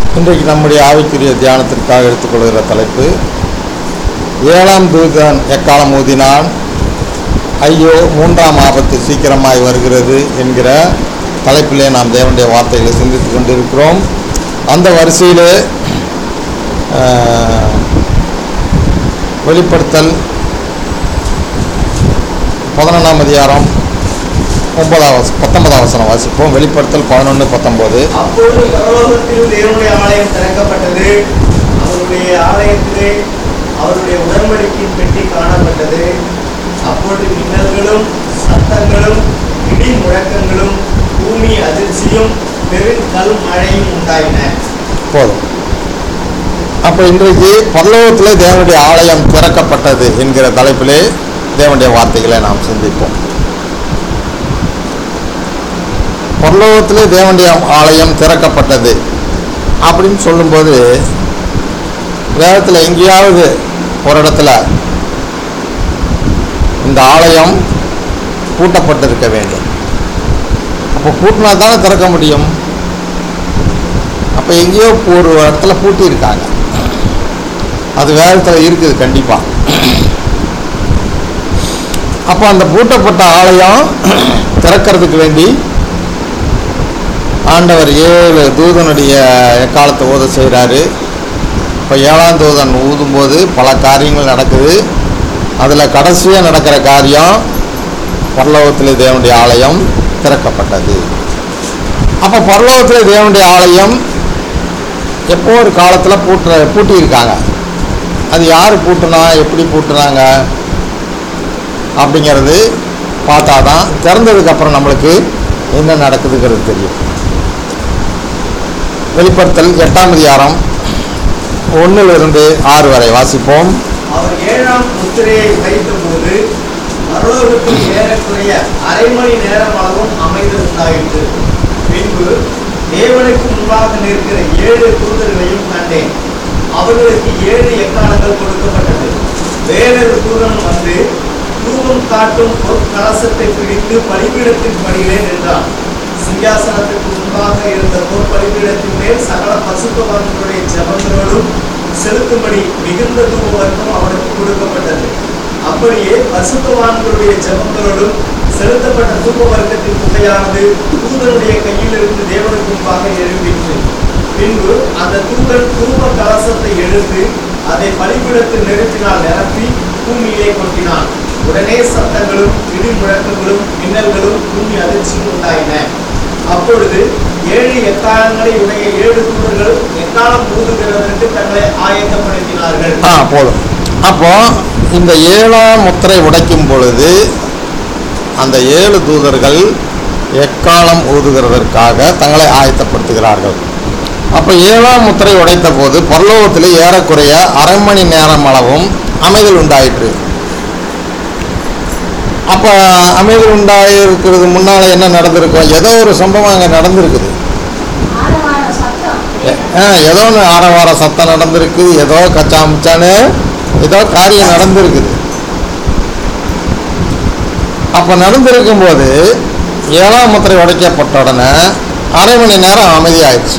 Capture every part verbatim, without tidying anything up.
இன்றைக்கு நம்முடைய ஆவிக்குரிய தியானத்திற்காக எடுத்துக்கொள்கிற தலைப்பு, ஏழாம் தூதன் எக்காலம் ஊதினான், ஐயோ மூன்றாம் ஆபத்து சீக்கிரமாய் வருகிறது என்கிற தலைப்பிலே நாம் தேவனுடைய வார்த்தைகளை சிந்தித்து கொண்டிருக்கிறோம். அந்த வரிசையிலே வெளிப்படுத்தல் பதினொன்றாம் அதிகாரம் ஒன்பதாவது பத்தொன்பதாம் வசனம் வாசிப்போம். வெளிப்படுத்தல் பதினொன்று பத்தொன்பது. அப்பொழுது பரலோகத்தில் தேவனுடைய ஆலயம் திறக்கப்பட்டது. அவருடைய ஆலயத்திலே அவருடைய உடன்படிக்கையின் பெட்டி காணப்பட்டது. அப்பொழுது மின்னல்களும் சத்தங்களும் இடி முழக்கங்களும் பூமி அதிர்ச்சியும் பெருங்கல் மழையும் உண்டாயின. போதும். அப்போ இன்றைக்கு பரலோகத்திலே தேவனுடைய ஆலயம் திறக்கப்பட்டது என்கிற தலைப்பிலே தேவனுடைய வார்த்தைகளை நாம் சிந்திப்போம். பரலோகத்திலே தேவனுடைய ஆலயம் திறக்கப்பட்டது அப்படின்னு சொல்லும்போது, வேதத்தில் எங்கேயாவது ஒரு இடத்துல இந்த ஆலயம் பூட்டப்பட்டிருக்க வேண்டும். அப்போ பூட்டினா தானே திறக்க முடியும். அப்போ எங்கேயோ ஒரு இடத்துல பூட்டி இருக்காங்க, அது வேதத்தில் இருக்குது கண்டிப்பாக. அப்போ அந்த பூட்டப்பட்ட ஆலயம் திறக்கிறதுக்கு வேண்டி ஆண்டவர் ஏழு தூதனுடைய எக்காலத்தை ஊத செய்கிறாரு. இப்போ ஏழாம் தூதன் ஊதும்போது பல காரியங்கள் நடக்குது. அதில் கடைசியாக நடக்கிற காரியம் பரலோகத்தில் தேவனுடைய ஆலயம் திறக்கப்பட்டது. அப்போ பரலோகத்தில் தேவனுடைய ஆலயம் எப்போ ஒரு காலத்தில் பூட்டுற பூட்டியிருக்காங்க. அது யார் பூட்டினா, எப்படி பூட்டுனாங்க அப்படிங்கிறது பார்த்தா தான் திறந்ததுக்கப்புறம் நம்மளுக்கு என்ன நடக்குதுங்கிறது தெரியும். வெளிப்படுத்தல் எட்டாம் அதிகாரம் ஒன்றிலிருந்து ஆறு வரை வாசிப்போம். அவர் ஏழாம் முத்திரையை வைத்த போது பரலோகத்தில் ஏறக்குறைய அரை மணி நேரம் அளவும் அமைதல் உண்டாயிற்று. பின்பு தேவனுக்கு முன்பாக நிற்கிற ஏழு தூதர்களையும் கண்டேன். அவர்களுக்கு ஏழு எக்காலங்கள் கொடுக்கப்பட்டது. வேறொரு தூதன் வந்து தூபம் காட்டும் பொற்கலசத்தை பிடித்து பலிபீடத்தின் படியிலே நின்றான். சிங்காசனத்துக்கு முன்பாக இருந்த பொற்பலிபீடத்தின் மேல் சகல பசுத்தவான்களுடைய ஜெபங்களோடும் செலுத்தும்படி மிகுந்த தூப வர்க்கம் அவனுக்கு கொடுக்கப்பட்டது. அப்படியே பசுத்தவான்களுடைய ஜெபங்களோடும் செலுத்தப்பட்ட தூப வர்க்கத்தின் புகையானது தூதனுடைய கையில் இருந்து தேவனுக்கு முன்பாக எழும்பிற்று. பின்பு அந்த தூதன் தூப கலசத்தை எடுத்து அதை பலிபீடத்தில் நெருப்பினால் நிரப்பி பூமியிலே கொட்டினான். உடனே சத்தங்களும் இடி முழக்கங்களும் மின்னல்களும் பூமி அதிர்ச்சியும் உண்டாயின. அப்பொழுது ஏழு எக்காலங்களை உடைய ஏழு தூதர்கள் எக்காலம் ஊதுகிறதற்கு தங்களை ஆயத்தப்படுத்தினார்கள். ஆ போதும். அப்போ இந்த ஏழாம் முத்திரை உடைக்கும் பொழுது அந்த ஏழு தூதர்கள் எக்காலம் ஊதுகிறதற்காக தங்களை ஆயத்தப்படுத்துகிறார்கள். அப்போ ஏழாம் முத்திரை உடைத்த போது பரலோகத்தில் ஏறக்குறைய அரை மணி நேரம் அளவும் அமைதல் உண்டாயிற்று. அப்போ அமைதல் உண்டாயிருக்கிறது முன்னால் என்ன நடந்திருக்கும்? ஏதோ ஒரு சம்பவம் அங்கே நடந்திருக்குது. ஏதோ ஒன்று ஆரவார சத்தம் நடந்திருக்கு, ஏதோ கச்சா முச்சான்னு ஏதோ காரியம் நடந்திருக்குது. அப்போ நடந்திருக்கும் போது ஏழாம் முத்திரை உடைக்கப்பட்ட உடனே அரை மணி நேரம் அமைதியாயிடுச்சு.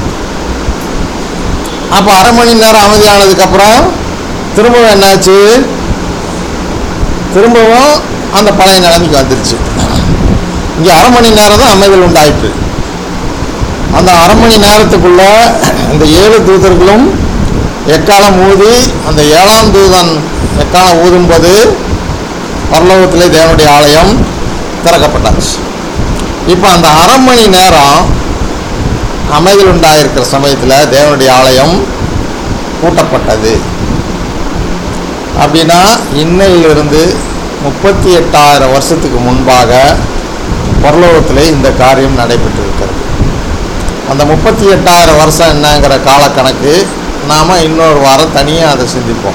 அப்போ அரை மணி நேரம் அமைதியானதுக்கப்புறம் திரும்பவும் என்னாச்சு? திரும்பவும் அந்த பழைய நிலைமைக்கு வந்துருச்சு. இங்கே அரை மணி நேரம் தான் அமைதல் உண்டாயிற்று. அந்த அரை மணி நேரத்துக்குள்ள இந்த ஏழு தூதர்களும் எக்காலம் ஊதி, அந்த ஏழாம் தூதன் எக்காலம் ஊதும்போது பரலோகத்திலே தேவனுடைய ஆலயம் திறக்கப்பட்டாச்சு. இப்போ அந்த அரை மணி நேரம் அமைதல் உண்டாயிருக்கிற சமயத்தில் தேவனுடைய ஆலயம் பூட்டப்பட்டது. அப்படின்னா இன்னையிலிருந்து முப்பத்தி எட்டாயிரம் வருஷத்துக்கு முன்பாக பரலோகத்திலே இந்த காரியம் நடைபெற்றிருக்கிறது. அந்த முப்பத்தி எட்டாயிரம் வருஷம் என்னங்கிற காலக்கணக்கு நாம் இன்னொரு வாரம் தனியாக அதை சிந்திப்போம்.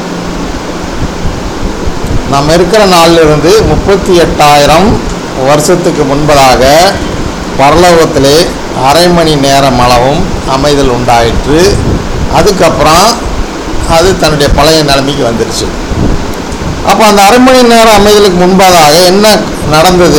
நம்ம இருக்கிற நாளிலிருந்து முப்பத்தி எட்டாயிரம் வருஷத்துக்கு முன்பதாக பரலோகத்திலே அரை மணி நேரம் அளவும் அமைதல் உண்டாயிற்று. அதுக்கப்புறம் அது தன்னுடைய பழைய நிலைமைக்கு வந்துடுச்சு. அப்போ அந்த அரை மணி நேரம் அமைதலுக்கு முன்பதாக என்ன நடந்தது?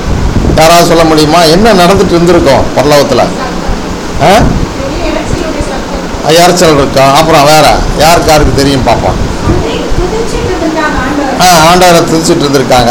யாராவது சொல்ல முடியுமா? என்ன நடந்துட்டு இருந்திருக்கோம் பரலோகத்தில்? இறைச்சல் இருக்கும். அப்புறம் வேற யாருக்கு யாருக்கு தெரியும் பார்ப்போம். அன்னை துதிச்சிட்டு இருந்தாங்க ஆண்டவர். ஆ ஆண்டவரை துதிச்சிட்டு இருந்திருக்காங்க.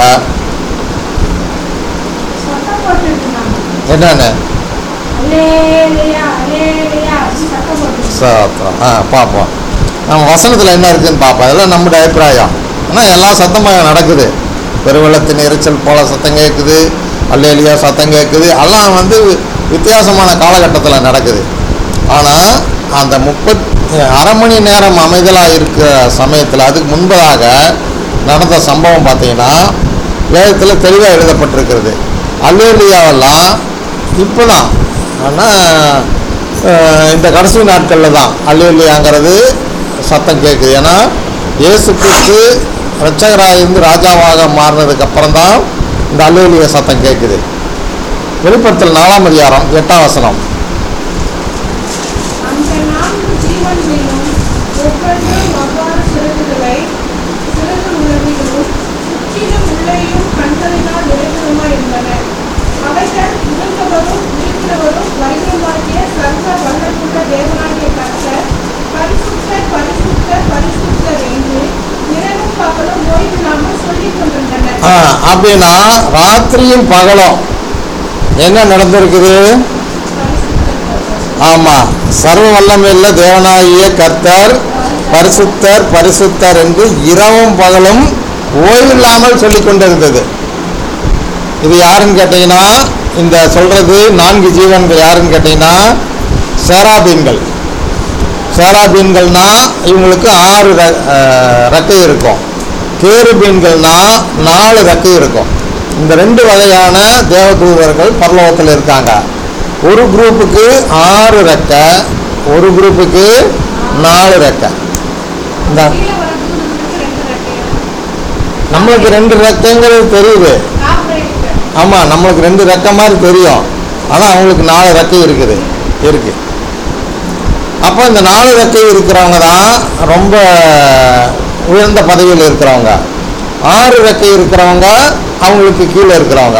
சத்தம் போட்டுட்டு இருந்தாங்க. என்னன்னு அல்லேலூயா அல்லேலூயா அப்படின்னு சத்தம் போட்டுட்டு சத்தம். ஆ பார்ப்போம். நம்ம வசனத்தில் என்ன இருக்குதுன்னு பார்ப்போம். இதெல்லாம் நம்முடைய அபிப்பிராயம். ஆனால் எல்லா சத்தமாக நடக்குது. பெருவெள்ளத்தின் இறைச்சல் போல சத்தம் கேட்குது, அல்லேலியா சத்தம் கேட்குது. எல்லாம் வந்து வித்தியாசமான காலகட்டத்தில் நடக்குது. ஆனால் அந்த முப்பத் அரை மணி நேரம் அமைதலாக இருக்கிற சமயத்தில் அதுக்கு முன்பதாக நடந்த சம்பவம் பார்த்தீங்கன்னா வேதத்தில் தெளிவாக எழுதப்பட்டிருக்கிறது. அல்லேலியாவெல்லாம் இப்போ தான், ஆனால் இந்த கடைசி நாட்களில் தான் அல்லேலியாங்கிறது சத்தம் கேட்குது. ஏன்னா இயேசு கிறிஸ்து இரட்சகராக இருந்து ராஜாவாக மாறினதுக்கு அப்புறம் தான் இந்த அல்லேலியா சத்தம் கேட்குது. வெளிப்படுத்தல் நாலாம் அதிகாரம் எட்டாம் வசனம். அந்த நான்கு ஜீவன்களிலும் ஒவ்வொன்றும் அவ்வாறு சிறகுகளை சிறகு உணர்விலும் சுற்றிலும் உள்ளேயும் கண்களினால் நிறைந்ததுமாய் இருந்தன. அவைகள் இருந்தவரும் இருக்கிறவரும் வைத்தியமாகிய சர்வ வல்லமையுள்ள தேவனாகிய கர்த்தர் பரிசுத்தர் பரிசுத்தர் பரிசுத்தர் என்று இரவும் பகலும் ஓய்வில்லாமல் சொல்லிக் கொண்டிருந்தனர். ஆ அப்படின்னா ராத்திரியும் பகலும் என்ன நடந்திருக்குது? பரிசுத்தர் பரிசுத்தர். ஆமாம், சர்வ வல்லமையுள்ள தேவனாகிய கர்த்தர் பரிசுத்தர் பரிசுத்தர் என்று இரவும் பகலும் ஓய்வில்லாமல் சொல்லிக் கொண்டிருந்தது. இது யாருன்னு கேட்டிங்கன்னா, இந்த சொல்கிறது நான்கு ஜீவன்கள் யாருன்னு கேட்டிங்கன்னா சேராபீன்கள். சேராபீன்கள்னா இவங்களுக்கு ஆறு ரெக்கை இருக்கும். கேருபீன்கள்னா நாலு ரெக்கை இருக்கும். இந்த ரெண்டு வகையான தேவதூதர்கள் பரலோகத்தில் இருக்காங்க. ஒரு குரூப்புக்கு ஆறு ரெக்கை, ஒரு குரூப்புக்கு நாலு ரெக்கை. இந்த கீழே வர தூதர்களுக்கு ரெண்டு ரெக்கையா? நம்மளுக்கு ரெண்டு ரெக்கைங்கிறது தெரியுது. ஆபரேட்டர். ஆமாம், நம்மளுக்கு ரெண்டு ரெக்கை மாதிரி தெரியும். ஆனால் அவங்களுக்கு நாலு ரெக்கை இருக்குது இருக்கு. அப்போ இந்த நாலு ரெக்கை இருக்கிறவங்க தான் ரொம்ப உயர்ந்த பதவியில் இருக்கிறவங்க. ஆறு ரெக்கை இருக்கிறவங்க அவங்களுக்கு கீழே இருக்கிறவங்க.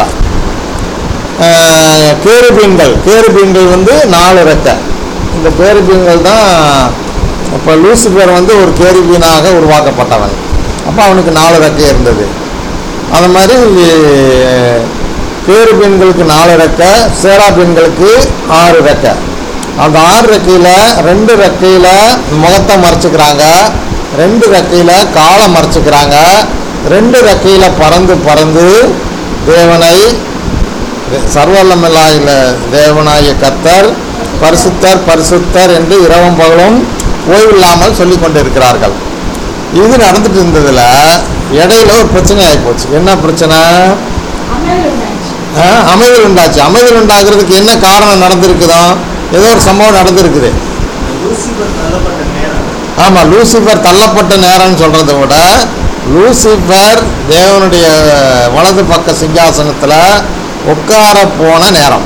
கேருபீன்கள் கேருபீன்கள் வந்து நாலு ரெக்கை. இந்த கேருபீன்கள் தான் இப்போ லூசிஃபர் வந்து ஒரு கேருபீனாக உருவாக்கப்பட்டவன். அப்போ அவனுக்கு நாலு ரெக்கை இருந்தது. அது மாதிரி கேருபீன்களுக்கு நாலு ரெக்கை, சேராபீன்களுக்கு ஆறு ரெக்கை. அந்த ஆறு ரெக்கையில் ரெண்டு ரெக்கையில் முகத்தை மறைச்சிக்கிறாங்க, ரெண்டு ரெக்கையில் காலை மறைச்சிக்கிறாங்க, ரெண்டு ரெக்கையில் பறந்து பறந்து தேவனை சர்வவல்லமையுள்ள தேவனாகிய கர்த்தர் பரிசுத்தர் பரிசுத்தர் என்று இரவும் பகலும் ஓய்வில்லாமல் சொல்லி கொண்டிருக்கிறார்கள். இது நடந்துட்டு இருந்ததில் இடையில ஒரு பிரச்சனை ஆகிப்போச்சு. என்ன பிரச்சனை? அமேல் உண்டாச்சு. அமைதல் உண்டாச்சு. அமைதல் உண்டாகிறதுக்கு என்ன காரணம் நடந்திருக்குதோ? ஏதோ ஒரு சம்பவம் நடந்திருக்குது. லூசிபர் தள்ளப்பட்ட நேரம். ஆமாம், லூசிஃபர் தள்ளப்பட்ட நேரம்னு சொல்கிறத விட லூசிஃபர் தேவனுடைய வலது பக்க சிங்காசனத்தில் உட்கார போன நேரம்.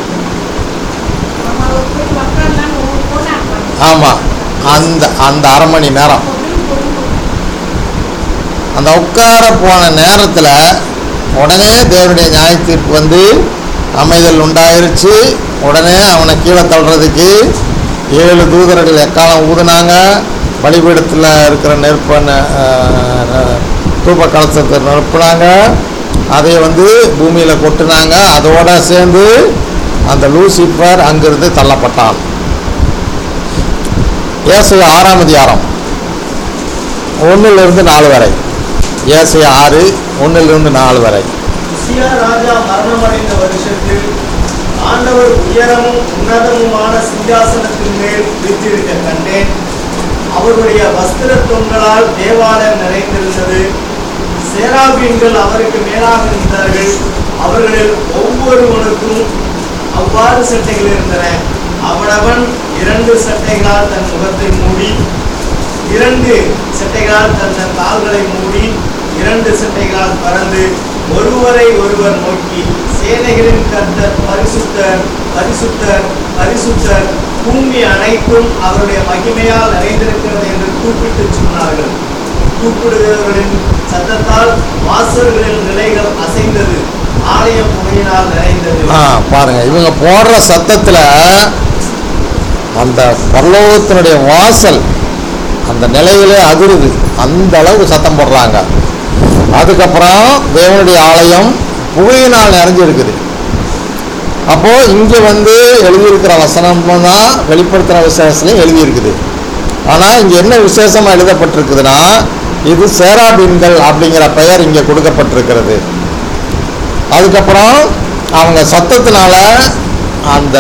நம்ம ஒரு போய் உட்காரலான்னு ஒவ்வொரு போனாங்க. ஆமாம், அந்த அந்த அரை மணி நேரம், அந்த உட்கார போன நேரத்தில் உடனே தேவனுடைய நியாய தீர்ப்பு வந்து அமைதல் உண்டாயிருச்சு. உடனே அவனை கீழே தள்ளுறதுக்கு ஏழு தூதர்கள் எக்காலம் ஊதுனாங்க. பலிபீடத்தில் இருக்கிற நெருப்பை தூப கலசத்தை நிரப்புனாங்க. அதை வந்து பூமியில் கொட்டினாங்க. அதோடு சேர்ந்து அந்த லூசிஃபர் அங்கிருந்து தள்ளப்பட்டான். ஏசாயா ஆறாம் அதிகாரம் ஒன்றிலிருந்து நாலு வரை. ஏசாயா ஆறு ஒன்றிலிருந்து நாலு வரை. உசியா ராஜா மரணமடைந்த வருஷத்தில் ஆண்டவர் உயரமும் உன்னதமுமான சிங்காசனத்தின் மேல் வீற்றிருக்க கண்டேன். அவருடைய வஸ்திர தொங்கலால் தேவாலயம் நிறைந்திருந்தது. சேராபீன்கள் அவருக்கு மேலாக இருந்தார்கள். அவர்களில் ஒவ்வொருவனுக்கும் அவ்வாறு சட்டைகள் இருந்தன. அவனவன் இரண்டு சட்டைகளால் தன் முகத்தை மூடி, இரண்டு சட்டைகளால் தன் தன் கால்களை மூடி, இரண்டு சட்டைகளால் பறந்து ஒருவரை ஒருவர் நோக்கி, சேனைகளின் கர்த்தர் பரிசுத்தர் பரிசுத்தர் பரிசுத்தர், பூமி அனைத்தும் அவருடைய மகிமையால் நிறைந்திருக்கிறது என்று கூப்பிட்டு சொன்னார்கள். கூப்பிடுகிறவர்களின் சத்தத்தால் வாசல்களின் நிலைகள் அசைந்தது, ஆலயம் புகையினால் நிறைந்தது. ஆ பாருங்க, இவங்க போடுற சத்தத்தில் அந்த பரலோகத்தினுடைய வாசல் அந்த நிலையிலே அதிருது, அந்த அளவுக்கு சத்தம் போடுறாங்க. அதுக்கப்புறம் தேவனுடைய ஆலயம் புகையினால் நிறைஞ்சிருக்குது. அப்போ இங்கே வந்து எழுதியிருக்கிற வசனம் தான் வெளிப்படுத்துகிற விசேஷத்துலையும் எழுதியிருக்குது. ஆனால் இங்கே என்ன விசேஷமாக எழுதப்பட்டிருக்குதுன்னா, இது சேராபீன்கள் அப்படிங்கிற பெயர் இங்கே கொடுக்கப்பட்டிருக்கிறது. அதுக்கப்புறம் அவங்க சத்தத்தினால அந்த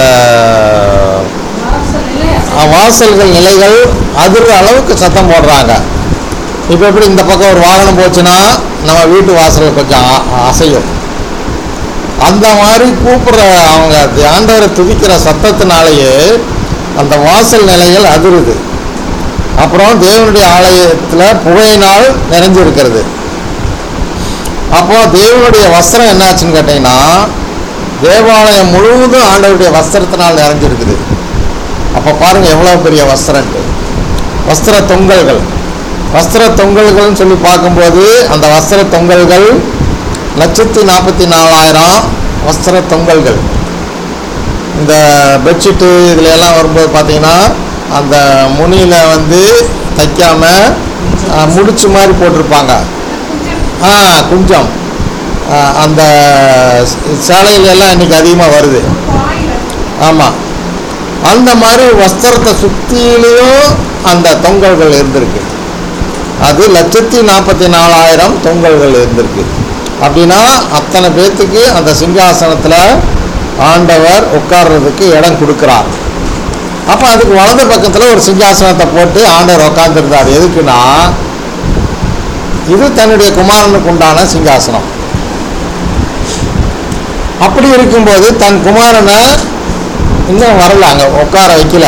வாசல் நிலை அசை- வாசல்கள் நிலைகள் அதிர்ற அளவுக்கு சத்தம் போடுறாங்க. இப்போ எப்படி இந்த பக்கம் ஒரு வாகனம் போச்சுன்னா நம்ம வீட்டு வாசல் கொஞ்சம் அ- அசையும். அந்த மாதிரி கூப்பிடுற அவங்க ஆண்டவரை துதிக்கிற சத்தத்தினாலேயே அந்த வாசல் நிலைகள் அதிருது. அப்புறம் தேவனுடைய ஆலயத்தில் புகையினால் நிறைஞ்சிருக்கிறது. அப்போ தேவனுடைய வஸ்திரம் என்னாச்சுன்னு கேட்டிங்கன்னா, தேவாலயம் முழுவதும் ஆண்டவருடைய வஸ்திரத்தினால் நிறைஞ்சிருக்குது. அப்போ பாருங்கள் எவ்வளோ பெரிய வஸ்திரன்ட்டு. வஸ்திர தொங்கல்கள் வஸ்திர தொங்கல்கள்னு சொல்லி பார்க்கும்போது அந்த வஸ்திர தொங்கல்கள் லட்சத்தி நாற்பத்தி நாலாயிரம் வஸ்திர தொங்கல்கள். இந்த பெட்ஷீட்டு இதில் எல்லாம் வரும்போது பார்த்தீங்கன்னா அந்த முனியில் வந்து தைக்காமல் முடிச்சு மாதிரி போட்டிருப்பாங்க. கொஞ்சம் ஆ குஞ்சம் ஆ, அந்த சேலையில எல்லாம் இன்றைக்கி அதிகமாக வருது. பாயில் ஆமாம், அந்த மாதிரி வஸ்திரத்தை சுற்றிலையும் அந்த தொங்கல்கள் இருந்திருக்கு. அது லட்சத்தி நாற்பத்தி நாலாயிரம் தொங்கல்கள் இருந்திருக்கு. அப்படின்னா அத்தனை பேர்த்துக்கு அந்த சிங்காசனத்தில் ஆண்டவர் உட்கார்றதுக்கு இடம் கொடுக்குறார். அப்போ அதுக்கு வலது பக்கத்தில் ஒரு சிங்காசனத்தை போட்டு ஆண்டவர் உட்காந்துருந்தார். எதுக்குன்னா, இது தன்னுடைய குமாரனுக்கு உண்டான சிங்காசனம். அப்படி இருக்கும்போது தன் குமாரனை இன்னும் வரல, அங்கே உட்கார வைக்கல.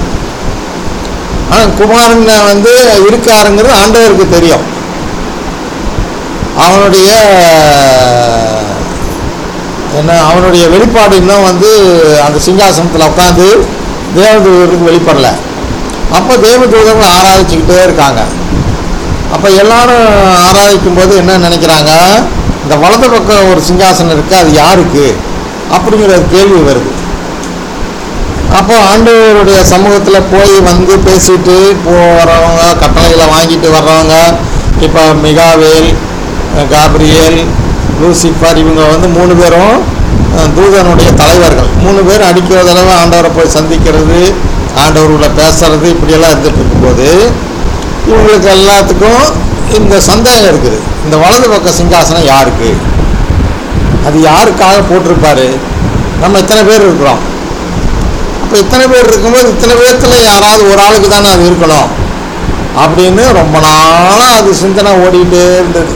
ஆனால் குமாரனை வந்து இருக்காருங்கிறது ஆண்டவருக்கு தெரியும். அவனுடைய என்ன அவனுடைய வெளிப்பாடு இன்னும் வந்து அந்த சிங்காசனத்தில் உட்காந்து தேவதூதருக்கு வெளிப்படலை. அப்போ தேவதூதர்கள் ஆராதிச்சுக்கிட்டே இருக்காங்க. அப்போ எல்லாரும் ஆராதிக்கும் போது என்ன நினைக்கிறாங்க, இந்த வலது பக்கம் ஒரு சிங்காசனம் இருக்குது, அது யாருக்கு அப்படிங்கிற ஒரு கேள்வி வருது. அப்போ ஆண்டவருடைய சமூகத்தில் போய் வந்து பேசிட்டு போகிறவங்க, கட்டளைகளை வாங்கிட்டு வர்றவங்க, இப்போ மிகாவேல், காப்ரியேல், லூசிஃபர், இவங்க வந்து மூணு பேரும் தூதனுடைய தலைவர்கள். மூணு பேர் அடிக்கிற தடவை ஆண்டவரை போய் சந்திக்கிறது, ஆண்டவர்களை பேசுறது, இப்படியெல்லாம் இருந்துட்டு இருக்கும்போது இவங்களுக்கு எல்லாத்துக்கும் இந்த சந்தேகம் இருக்குது, இந்த வலது பக்க சிங்காசனம் யாருக்கு, அது யாருக்காக போட்டிருப்பாரு, நம்ம இத்தனை பேர் இருக்கிறோம். அப்போ இத்தனை பேர் இருக்கும்போது இத்தனை பேர்த்தில் யாராவது ஒரு ஆளுக்கு தானே அது இருக்கணும் அப்படின்னு ரொம்ப நாளாக அது சிந்தனை ஓடிக்கிட்டே இருந்தது.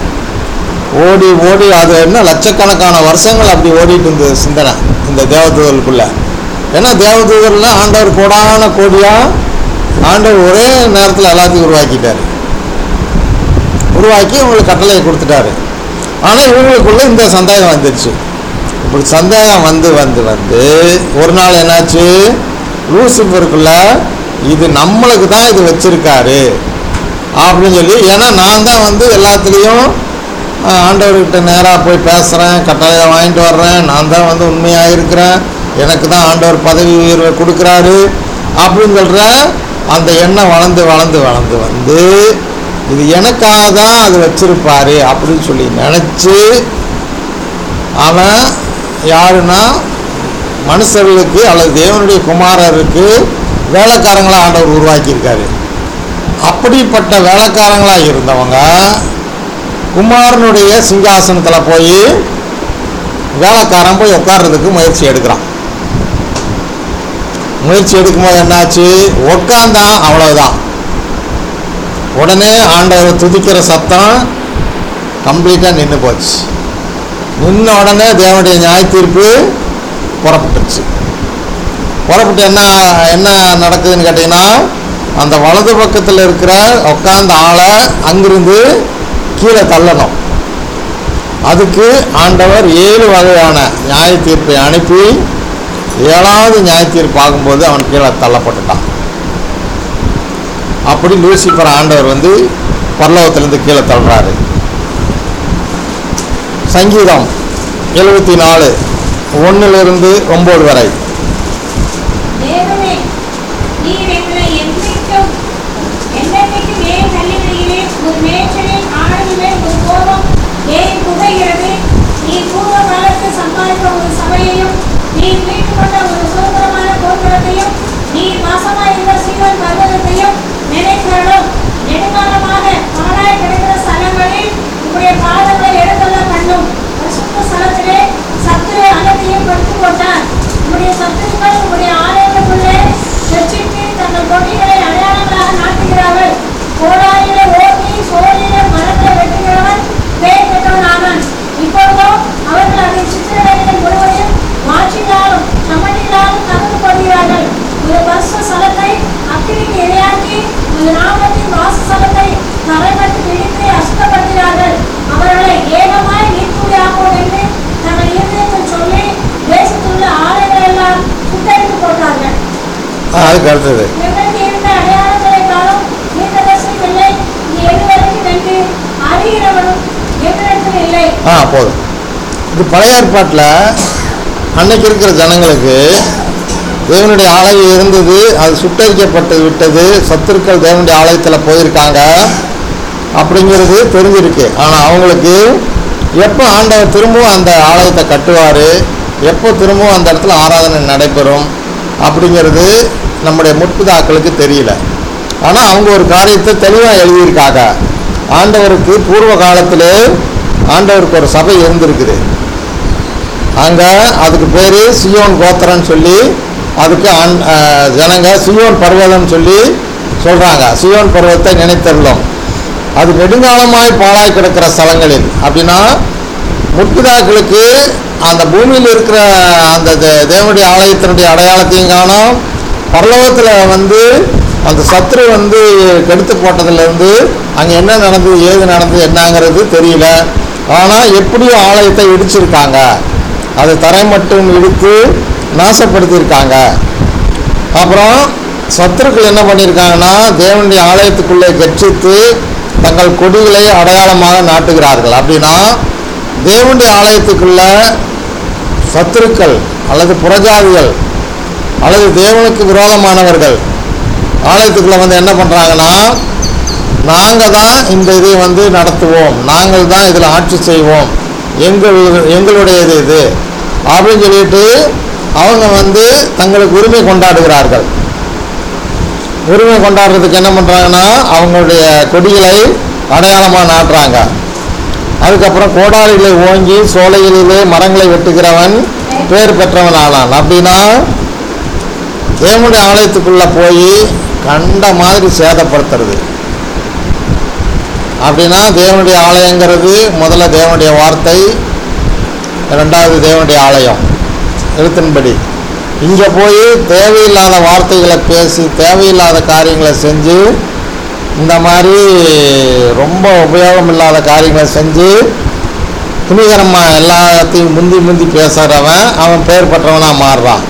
ஓடி ஓடி அது என்ன லட்சக்கணக்கான வருஷங்கள் அப்படி ஓடிட்டு இருந்தது சிந்தனை இந்த தேவதூதர்களுக்குள்ள. ஏன்னா தேவதூதர்லாம் ஆண்டவர் கோடான கோடியாக ஆண்டவர் ஒரே நேரத்தில் எல்லாத்தையும் உருவாக்கிட்டார். உருவாக்கி இவங்களுக்கு கட்டளையை கொடுத்துட்டாரு. ஆனால் இவங்களுக்குள்ள இந்த சந்தேகம் வந்துடுச்சு. இப்படி சந்தேகம் வந்து வந்து வந்து ஒரு நாள் என்னாச்சு, லூசிஃபருக்குள்ள இது நம்மளுக்கு தான் இது வச்சிருக்காரு அப்படின்னு சொல்லி, ஏன்னா நான் தான் வந்து எல்லாத்துலேயும் ஆண்டவர்கிட்ட நேராக போய் பேசுகிறேன், கட்டளையை வாங்கிட்டு வர்றேன், நான் தான் வந்து உண்மையாக இருக்கிறேன், எனக்கு தான் ஆண்டவர் பதவி உயர்வை கொடுக்குறாரு அப்படின்னு சொல்கிற அந்த எண்ணம் வளர்ந்து வளர்ந்து வளர்ந்து வந்து இது எனக்காக தான் அது வச்சிருப்பாரு அப்படின்னு சொல்லி நினச்சி அவன் யாருன்னா மனுஷர்களுக்கு அல்லது தேவனுடைய குமாரருக்கு வேலைக்காரங்களாக ஆண்டவர் உருவாக்கியிருக்காரு. அப்படிப்பட்ட வேலைக்காரங்களாக இருந்தவங்க குமாரனுடைய சிங்காசனத்தில் போய் வேலைக்காரன் போய் உட்கார்றதுக்கு முயற்சி எடுக்கிறான். முயற்சி எடுக்கும்போது என்னாச்சு, உட்காந்தான், அவ்வளவுதான். உடனே ஆண்டவரை துதிக்கிற சத்தம் கம்ப்ளீட்டாக நின்று போச்சு. நின்ன உடனே தேவனுடைய நியாய தீர்ப்பு புறப்பட்டுச்சு. புறப்பட்டு என்ன என்ன நடக்குதுன்னு கேட்டிங்கன்னா, அந்த வலது பக்கத்தில் இருக்கிற உட்கார்ந்த ஆளை அங்கிருந்து கீழே தள்ளணும். அதுக்கு ஆண்டவர் ஏழு வகையான நியாய தீர்ப்பை அனுப்பி ஏழாவது நியாய தீர்ப்பு ஆகும்போது அவன் கீழே தள்ளப்பட்டுட்டான். அப்படி லூசிஃபர் ஆண்டவர் வந்து பரலோகத்திலிருந்து கீழே தள்ளுறாரு. சங்கீதம் எழுபத்தி நாலு ஒன்றிலிருந்து ஒம்பது வரை. தேவனே ஆ போதும். இது பழைய ஏற்பாட்டில் அன்னைக்கு இருக்கிற ஜனங்களுக்கு தேவனுடைய ஆலயம் இருந்தது, அது சுட்டரிக்கப்பட்டு விட்டது, சத்துருக்கள் தேவனுடைய ஆலயத்தில் போயிருக்காங்க அப்படிங்கிறது தெரிஞ்சிருக்கு. ஆனால் அவங்களுக்கு எப்போ ஆண்டவர் திரும்பவும் அந்த ஆலயத்தை கட்டுவார், எப்போ திரும்பவும் அந்த இடத்துல ஆராதனை நடைபெறும் அப்படிங்கிறது நம்முடைய முற்பிதாக்களுக்கு தெரியல. ஆனால் அவங்க ஒரு காரியத்தை தெளிவாக எழுதியிருக்காங்க. ஆண்டவருக்கு பூர்வ காலத்திலே ஆண்டவருக்கு ஒரு சபை இருந்திருக்குது. அங்கே அதுக்கு பேர் சியோன் கோத்திரன்னு சொல்லி அதுக்கு ஆண் ஜனங்க சியோன் பர்வதம்னு சொல்லி சொல்கிறாங்க. சியோன் பர்வத்தை நினைத்தருளும். அது நெடுங்காலமாய் பாழாய் கிடக்கிற ஸ்தலங்களில் அப்படின்னா முற்பிதாக்களுக்கு அந்த பூமியில் இருக்கிற அந்த தேவனுடைய ஆலயத்தினுடைய அடையாளத்தையும் காணோம். பரலோகத்தில் வந்து அந்த சத்ரு வந்து கெடுத்து போட்டதுலேருந்து அங்கே என்ன நடந்தது ஏது நடந்தது என்னங்கிறது தெரியல. ஆனால் எப்படியும் ஆலயத்தை இடிச்சிருக்காங்க, அதை தரை மட்டும் இடித்து நாசப்படுத்தியிருக்காங்க. அப்புறம் சத்துருக்கள் என்ன பண்ணியிருக்காங்கன்னா தேவனுடைய ஆலயத்துக்குள்ளே கட்சித்து தங்கள் கொடிகளை அடையாளமாக நாட்டுகிறார்கள். அப்படின்னா தேவனுடைய ஆலயத்துக்குள்ள சத்துருக்கள் அல்லது புறஜாதிகள் அல்லது தேவனுக்கு விரோதமானவர்கள் ஆலயத்துக்குள்ளே வந்து என்ன பண்ணுறாங்கன்னா, நாங்கள் தான் இந்த இதை வந்து நடத்துவோம், நாங்கள் தான் இதில் ஆட்சி செய்வோம், எங்கள் எங்களுடையது இது அப்படின்னு சொல்லிட்டு அவங்க வந்து தங்களுக்கு உரிமை கொண்டாடுகிறார்கள். உரிமை கொண்டாடுறதுக்கு என்ன பண்ணுறாங்கன்னா அவங்களுடைய கொடிகளை அடையாளமாக நாட்டுறாங்க. அதுக்கப்புறம் கோடாரிகளை ஓங்கி சோலைகளிலே மரங்களை வெட்டுகிறவன் பேர் பெற்றவன் ஆனான். அப்படின்னா தேவனுடைய ஆலயத்துக்குள்ளே போய் கண்ட மாதிரி சேதப்படுத்துறது. அப்படின்னா தேவனுடைய ஆலயங்கிறது முதல்ல தேவனுடைய வார்த்தை, ரெண்டாவது தேவனுடைய ஆலயம் எழுத்தின்படி. இங்கே போய் தேவையில்லாத வார்த்தைகளை பேசி தேவையில்லாத காரியங்களை செஞ்சு இந்த மாதிரி ரொம்ப உபயோகம் இல்லாத காரியங்களை செஞ்சு துணிகரமாக எல்லாத்தையும் முந்தி முந்தி பேசுகிறவன் அவன் பெயர் பெற்றவனாக மாறுறான்.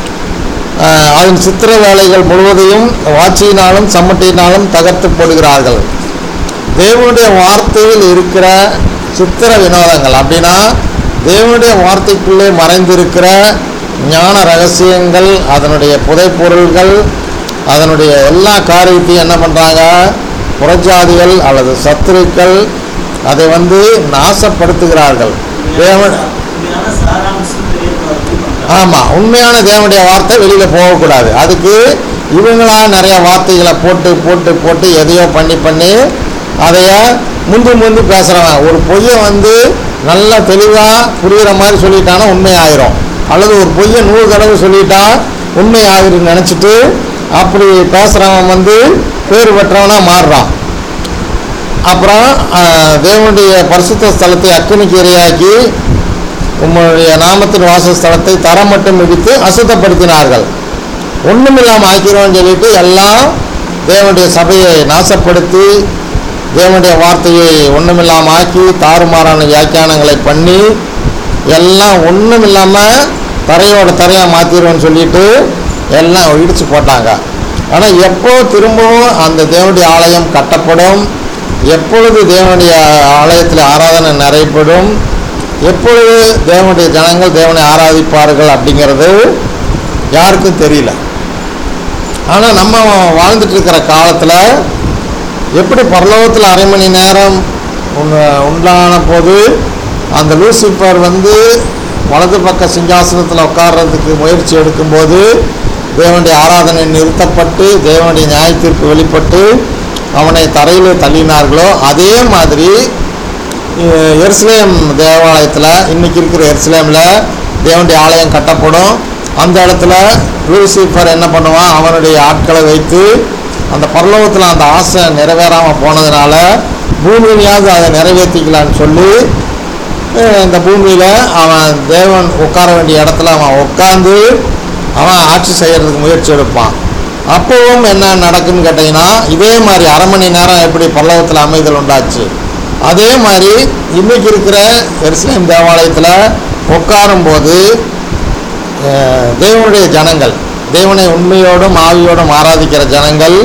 அதன் சித்திர வேலைகள் முழுவதையும் வாட்சியினாலும் சம்மட்டியினாலும் தகர்த்து போடுகிறார்கள். தேவனுடைய வார்த்தையில் இருக்கிற சித்திர வினோதங்கள் அப்படின்னா தேவனுடைய வார்த்தைக்குள்ளே மறைந்திருக்கிற ஞான ரகசியங்கள், அதனுடைய புதைப்பொருள்கள், அதனுடைய எல்லா காரியத்தையும் என்ன பண்ணுறாங்க புறஜாதிகள் அல்லது சத்துருக்கள் அதை வந்து நாசப்படுத்துகிறார்கள். தேவன் ஆமாம் உண்மையான தேவனுடைய வார்த்தை வெளியில் போகக்கூடாது. அதுக்கு இவங்களா நிறைய வார்த்தைகளை போட்டு போட்டு போட்டு எதையோ பண்ணி பண்ணி அதைய முந்தி முந்தி பேசுகிறவன் ஒரு பொய்யை வந்து நல்லா தெளிவாக புரிகிற மாதிரி சொல்லிட்டானா உண்மை ஆயிரும், அல்லது ஒரு பொய்யை நூறு தடவை சொல்லிட்டா உண்மை ஆகிருன்னு நினச்சிட்டு அப்படி பேசுகிறவன் வந்து பேர் பெற்றவனாக மாறுறான். அப்புறம் தேவனுடைய பரிசுத்த ஸ்தலத்தை அக்கினிக்கு இரையாக்கி உங்களுடைய நாமத்தின் வாசஸ்தலத்தை தரம் மட்டும் இடித்து அசுத்தப்படுத்தினார்கள். ஒன்றுமில்லாமல் ஆக்கிறோன்னு சொல்லிட்டு எல்லாம் தேவனுடைய சபையை நாசப்படுத்தி தேவனுடைய வார்த்தையை ஒன்றுமில்லாமல் ஆக்கி தாறுமாறான வியாக்கியானங்களை பண்ணி எல்லாம் ஒன்றும் இல்லாமல் தரையோட தரையாக மாற்றிடுவோன்னு சொல்லிட்டு எல்லாம் இடித்து போட்டாங்க. ஆனால் எப்போ திரும்பவும் அந்த தேவனுடைய ஆலயம் கட்டப்படும், எப்பொழுது தேவனுடைய ஆலயத்தில் ஆராதனை நிறைப்படும், எப்பொழுது தேவனுடைய ஜனங்கள் தேவனை ஆராதிப்பார்கள் அப்படிங்கிறது யாருக்கும் தெரியல. ஆனால் நம்ம வாழ்ந்துட்டு இருக்கிற காலத்தில் எப்படி பரலோகத்தில் அரை மணி நேரம் உண்டான போது அந்த லூசிஃபர் வந்து வலது பக்க சிங்காசனத்தில் உட்கார்றதுக்கு முயற்சி எடுக்கும்போது தேவனுடைய ஆராதனை நிறுத்தப்பட்டு தேவனுடைய நியாயத்தீர்ப்பு வெளிப்பட்டு அவனை தரையில் தள்ளினார்களோ அதே மாதிரி எருசலேம் தேவாலயத்தில் இன்றைக்கி இருக்கிற எருசலேமில் தேவனுடைய ஆலயம் கட்டப்படும். அந்த இடத்துல லூசிஃபர் என்ன பண்ணுவான், அவனுடைய ஆட்களை வைத்து அந்த பரலோகத்தில் அந்த ஆசை நிறைவேறாமல் போனதுனால பூமியிலையாவது அதை நிறைவேற்றிக்கலான்னு சொல்லி இந்த பூமியில் அவன் தேவன் உட்கார வேண்டிய இடத்துல அவன் உட்காந்து அவன் ஆட்சி செய்கிறதுக்கு முயற்சி எடுப்பான். அப்போவும் என்ன நடக்குன்னு கேட்டிங்கன்னா இதே மாதிரி அரை மணி நேரம் எப்படி பரலோகத்தில் அமைதல் உண்டாச்சு அதே மாதிரி இன்றைக்கி இருக்கிற எருசலேம் தேவாலயத்தில் உட்காரும்போது தேவனுடைய ஜனங்கள் தேவனை உண்மையோடும் ஆவியோடும் ஆராதிக்கிற ஜனங்கள்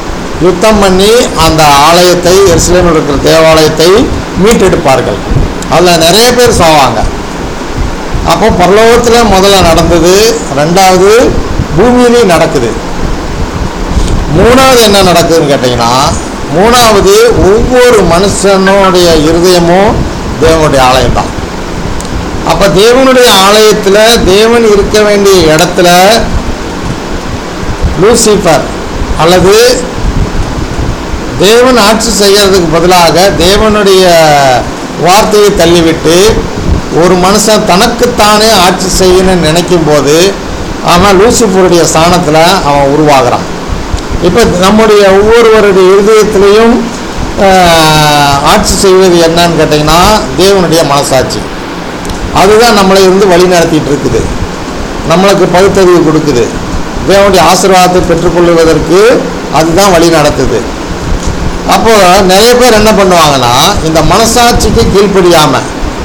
யுத்தம் பண்ணி அந்த ஆலயத்தை எருசலேமில் இருக்கிற தேவாலயத்தை மீட்டெடுப்பார்கள். அதில் நிறைய பேர் சாவாங்க. அப்போ பரலோகத்தில் முதல்ல நடந்தது, ரெண்டாவது பூமியிலையும் நடக்குது. மூணாவது என்ன நடக்குதுன்னு கேட்டிங்கன்னா, மூணாவது ஒவ்வொரு மனுஷனுடைய இருதயமும் தேவனுடைய ஆலயம் தான். அப்போ தேவனுடைய ஆலயத்தில் தேவன் இருக்க வேண்டிய இடத்துல லூசிஃபர் அல்லது தேவன் ஆட்சி செய்யறதுக்கு பதிலாக தேவனுடைய வார்த்தையை தள்ளிவிட்டு ஒரு மனுஷன் தனக்குத்தானே ஆட்சி செய்யணும்னு நினைக்கும் போது அவன் லூசிஃபருடைய ஸ்தானத்தில் அவன் உருவாகிறான். இப்போ நம்முடைய ஒவ்வொருவருடைய இருதயத்திலையும் ஆட்சி செய்வது என்னன்னு கேட்டிங்கன்னா தேவனுடைய மனசாட்சி. அதுதான் நம்மளை இருந்து வழி நடத்திட்டு இருக்குது, நம்மளுக்கு பகுத்தறிவு கொடுக்குது, தேவனுடைய ஆசீர்வாதத்தை பெற்றுக்கொள்வதற்கு அதுதான் வழி நடத்துது. அப்போ நிறைய பேர் என்ன பண்ணுவாங்கன்னா, இந்த மனசாட்சிக்கு கீழ்ப்படியாம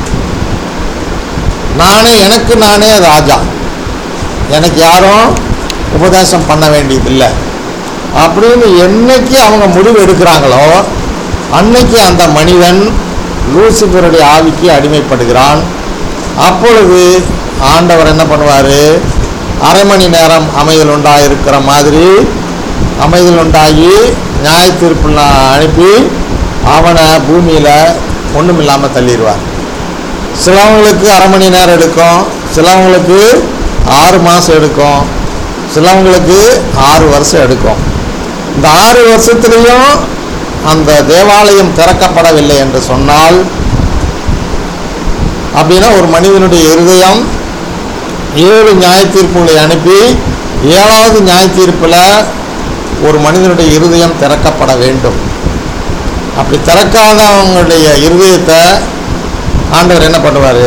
நானே எனக்கு நானே ராஜா, எனக்கு யாரும் உபதேசம் பண்ண வேண்டியதில்லை அப்படின்னு என்னைக்கு அவங்க முடிவு எடுக்கிறாங்களோ அன்னைக்கு அந்த மனிதன் லூசிஃபருடைய ஆவிக்கு அடிமைப்படுகிறான். அப்பொழுது ஆண்டவர் என்ன பண்ணுவார், அரை மணி நேரம் அமைதல் உண்டாயிருக்கிற மாதிரி அமைதல் உண்டாகி நியாய தீர்ப்பு அனுப்பி அவனை பூமியில் ஒன்றும் இல்லாமல் தள்ளிடுவார். சிலவங்களுக்கு அரை மணி நேரம் எடுக்கும், சிலவங்களுக்கு ஆறு மாதம் எடுக்கும், சிலவங்களுக்கு ஆறு வருஷம் எடுக்கும். இந்த ஆறு வருஷத்துலேயும் அந்த தேவாலயம் திறக்கப்படவில்லை என்று சொன்னால், அப்படின்னா ஒரு மனிதனுடைய இருதயம் ஏழு நியாய தீர்ப்புகளை அனுப்பி ஏழாவது நியாய தீர்ப்பில் ஒரு மனிதனுடைய இருதயம் திறக்கப்பட வேண்டும். அப்படி திறக்காதவங்களுடைய இருதயத்தை ஆண்டவர் என்ன பண்ணுவார்?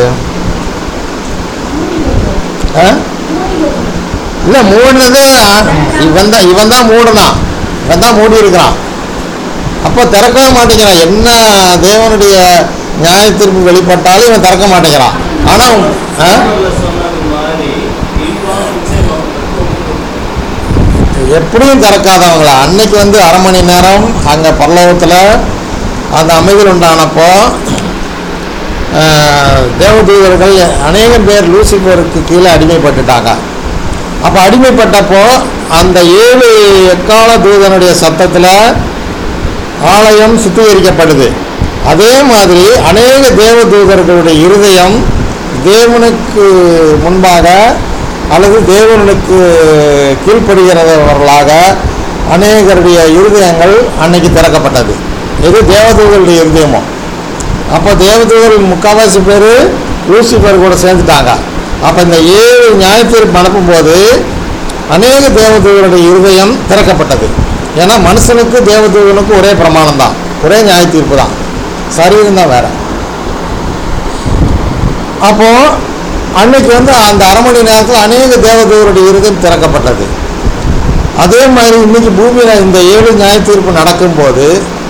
இல்லை, மூடினதே இவன் தான் இவன் தான் மூடுனான், இவன் தான் மூடி இருக்கிறான். அப்போ திறக்கவே மாட்டேங்கிறான். என்ன தேவனுடைய நியாய தீர்ப்பு வெளிப்பட்டாலும் இவன் திறக்க மாட்டேங்கிறான். ஆனால் எப்படியும் திறக்காதவங்களா அன்னைக்கு வந்து அரை மணி நேரம் அங்கே பரலோகத்தில் அந்த அமைதல் உண்டானப்போ தேவதூதர்கள் அநேகம் பேர் லூசிஃபருக்கு கீழே அடிமைப்பட்டுட்டாங்க. அப்போ அடிமைப்பட்டப்போ அந்த ஏழு எக்கால தூதனுடைய சத்தத்தில் ஆலயம் சுத்திகரிக்கப்படுது. அதே மாதிரி அநேக தேவதூதர்களுடைய இருதயம் தேவனுக்கு முன்பாக அல்லது தேவனுக்கு கீழ்ப்படுகிறவர்களாக அநேகருடைய இருதயங்கள் அன்னைக்கு திறக்கப்பட்டது. இது தேவதூதர்களுடைய இருதயமோ. அப்போ தேவதூதர்கள் முக்கால்வாசி பேர் லூசிஃபர் கூட சேர்ந்துட்டாங்க. அப்போ இந்த ஏழு நியாயத்தீர்ப்பு அனுப்பும்போது அநேக தேவதூதருடைய இருதயம் திறக்கப்பட்டது. ஏன்னா மனுஷனுக்கு தேவதூதனுக்கு ஒரே பிரமாணம் தான், ஒரே நியாய தீர்ப்பு தான், சரீரம் தான் வேற. அப்போ அன்னைக்கு வந்து அந்த அரை மணி நேரத்தில் அநேக தேவதூதருடைய இருதயம் திறக்கப்பட்டது. அதே மாதிரி இன்னைக்கு பூமியில் இந்த ஏழு நியாய தீர்ப்பு நடக்கும்போது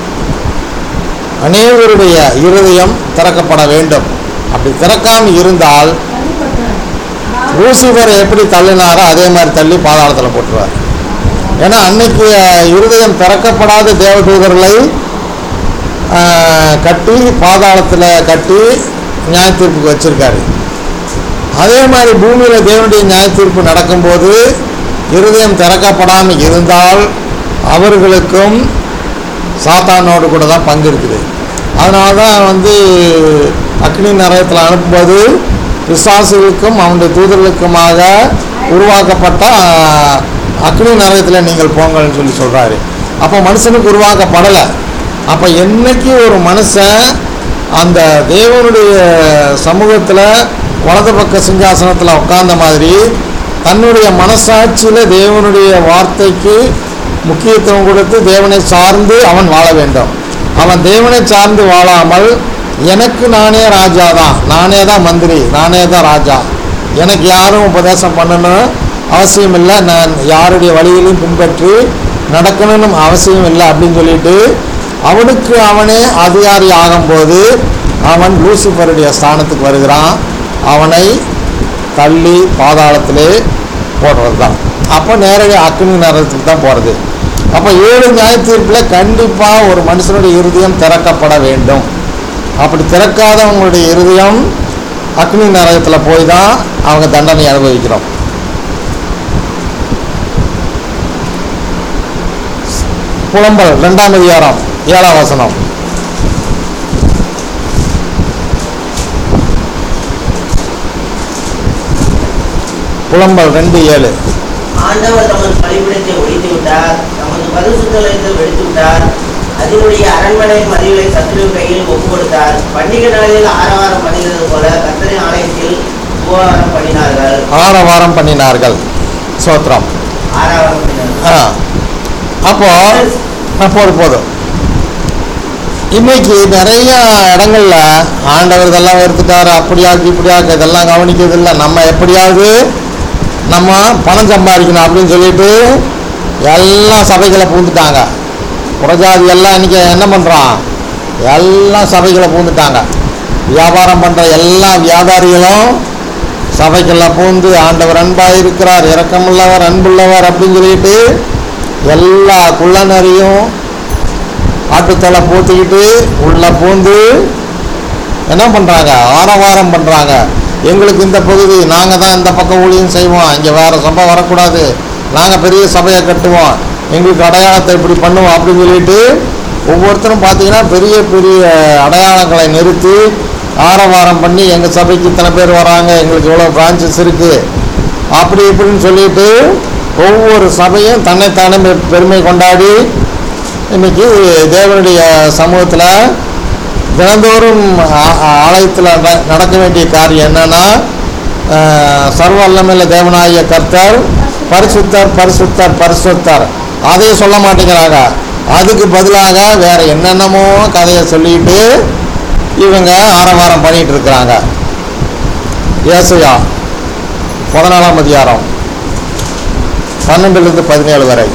அநேகருடைய இருதயம் திறக்கப்பட வேண்டும். அப்படி திறக்காமல் இருந்தால் லூசிஃபரை எப்படி தள்ளினாரோ அதே மாதிரி தள்ளி பாதாளத்தில் போட்டுருவார். ஏன்னா அன்னைக்கு இருதயம் திறக்கப்படாத தேவதூதர்களை கட்டி பாதாளத்தில் கட்டி நியாய தீர்ப்புக்கு வச்சிருக்காரு. அதே மாதிரி பூமியில் தேவனுடைய நியாய தீர்ப்பு நடக்கும்போது இருதயம் திறக்கப்படாமல் இருந்தால் அவர்களுக்கும் சாத்தானோடு கூட தான் பங்கு இருக்குது. அதனால தான் வந்து அக்னி நரகத்தில் அனுப்பும்போது பிசாசுகளுக்கும் அவனுடைய தூதர்களுக்குமாக உருவாக்கப்பட்ட அக்னி நரகத்தில் நீங்கள் போங்கள்னு சொல்லி சொல்கிறாரு. அப்போ மனுஷனுக்கு உருவாக்கப்படலை. அப்போ என்னைக்கு ஒரு மனுஷன் அந்த தேவனுடைய சமூகத்தில் வலது பக்க சிங்காசனத்தில் உட்கார்ந்த மாதிரி தன்னுடைய மனசாட்சியில் தேவனுடைய வார்த்தைக்கு முக்கியத்துவம் கொடுத்து தேவனை சார்ந்து அவன் வாழ வேண்டும். அவன் தேவனை சார்ந்து வாழாமல் எனக்கு நானே ராஜா தான், நானே தான் மந்திரி, நானே தான் ராஜா, எனக்கு யாரும் உபதேசம் பண்ணணும் அவசியம் இல்லை, நான் யாருடைய வழியிலையும் பின்பற்றி நடக்கணும்னு அவசியம் இல்லை அப்படின்னு சொல்லிட்டு அவனுக்கு அவனே அதிகாரி ஆகும்போது அவன் லூசிஃபருடைய ஸ்தானத்துக்கு வருகிறான். அவனை தள்ளி பாதாளத்திலே போடுறது தான். அப்போ நேரடி அக்னி நரகத்துக்கு தான் போகிறது. அப்போ ஏழு நியாய தீர்ப்பில் கண்டிப்பாக ஒரு மனுஷனுடைய இருதயம் திறக்கப்பட வேண்டும். அப்படி திறக்காதவங்களுடைய இருதயம் அக்னி நரகத்தில் போய் தான் அவங்க தண்டனை அனுபவிக்கிறோம். புலம்பல் ரெண்டாம் அதிகாரம் ஏழாம் வசனம். புலம்பல் ரெண்டு ஏழு. ஆண்டவர் தமது பலிபீடத்தை ஒழித்து விட்டார், தமது பரிசுத்தலத்தை வெடித்து விட்டார், அதனுடைய அரண்மனை மதில்களை சத்துரு கையில் ஒப்பு கொடுத்தார். பண்டிகை நாளில் ஆரவாரம் பண்ணுகிறது போல கர்த்தரின் ஆலயத்தில் உபகாரம் பண்ணினார்கள். ஆரவாரம் பண்ணினார்கள். சோத்திரம். ஆரவாரம் பண்ணினார்கள். ஆ அப்போ போதும் போதும். இன்னைக்கு நிறைய இடங்கள்ல ஆண்டவர் இதெல்லாம் எடுத்துட்டாரு, அப்படியாக்கு இப்படியாக்கு, இதெல்லாம் கவனிக்கிறது இல்லை. நம்ம எப்படியாவது நம்ம பணம் சம்பாதிக்கணும் அப்படின்னு சொல்லிட்டு எல்லாம் சபைகளை பூந்துட்டாங்க. புறஜாதி எல்லாம் இன்னைக்கு என்ன பண்ணுறான், எல்லாம் சபைகளை பூந்துட்டாங்க. வியாபாரம் பண்ணுற எல்லா வியாபாரிகளும் சபைக்கெல்லாம் பூந்து ஆண்டவர் அன்பாக இருக்கிறார், இரக்கமுள்ளவர், அன்புள்ளவர் அப்படின்னு சொல்லிட்டு எல்லா குள்ளநரியும் ஆட்டுத்தலை பூத்துக்கிட்டு உள்ள பூந்து என்ன பண்ணுறாங்க, ஆரவாரம் பண்ணுறாங்க. எங்களுக்கு இந்த பகுதி, நாங்கள் தான் இந்த பக்கம் ஊழியம் செய்வோம், இங்கே வேறு சபை வரக்கூடாது, நாங்கள் பெரிய சபையை கட்டுவோம், எங்களுக்கு அடையாளத்தை இப்படி பண்ணுவோம் அப்படின்னு சொல்லிட்டு ஒவ்வொருத்தரும் பார்த்தீங்கன்னா பெரிய பெரிய அடையாளங்களை நிறுத்தி ஆரவாரம் பண்ணி எங்கள் சபைக்கு இத்தனை பேர் வராங்க, எங்களுக்கு இவ்வளோ பிரான்ச்சஸ் இருக்குது அப்படி இப்படின்னு சொல்லிட்டு ஒவ்வொரு சபையும் தன்னைத்தானே பெருமை கொண்டாடி இன்னைக்கு தேவனுடைய சமூகத்தில் தினந்தோறும் ஆலயத்தில் நடக்க வேண்டிய காரியம் என்னன்னா, சர்வ வல்லமையுள்ள தேவனாகிய கர்த்தர் பரிசுத்தர் பரிசுத்தர் பரிசுத்தர். அதையும் சொல்ல மாட்டேங்கிறாங்க. அதுக்கு பதிலாக வேற என்னென்னமோ கதையை சொல்லிட்டு இவங்க ஆரவாரம் பண்ணிட்டு இருக்கிறாங்க. ஏசாயா பதினாலாம் அதிகாரம் பன்னெண்டுலேருந்து பதினேழு வரை.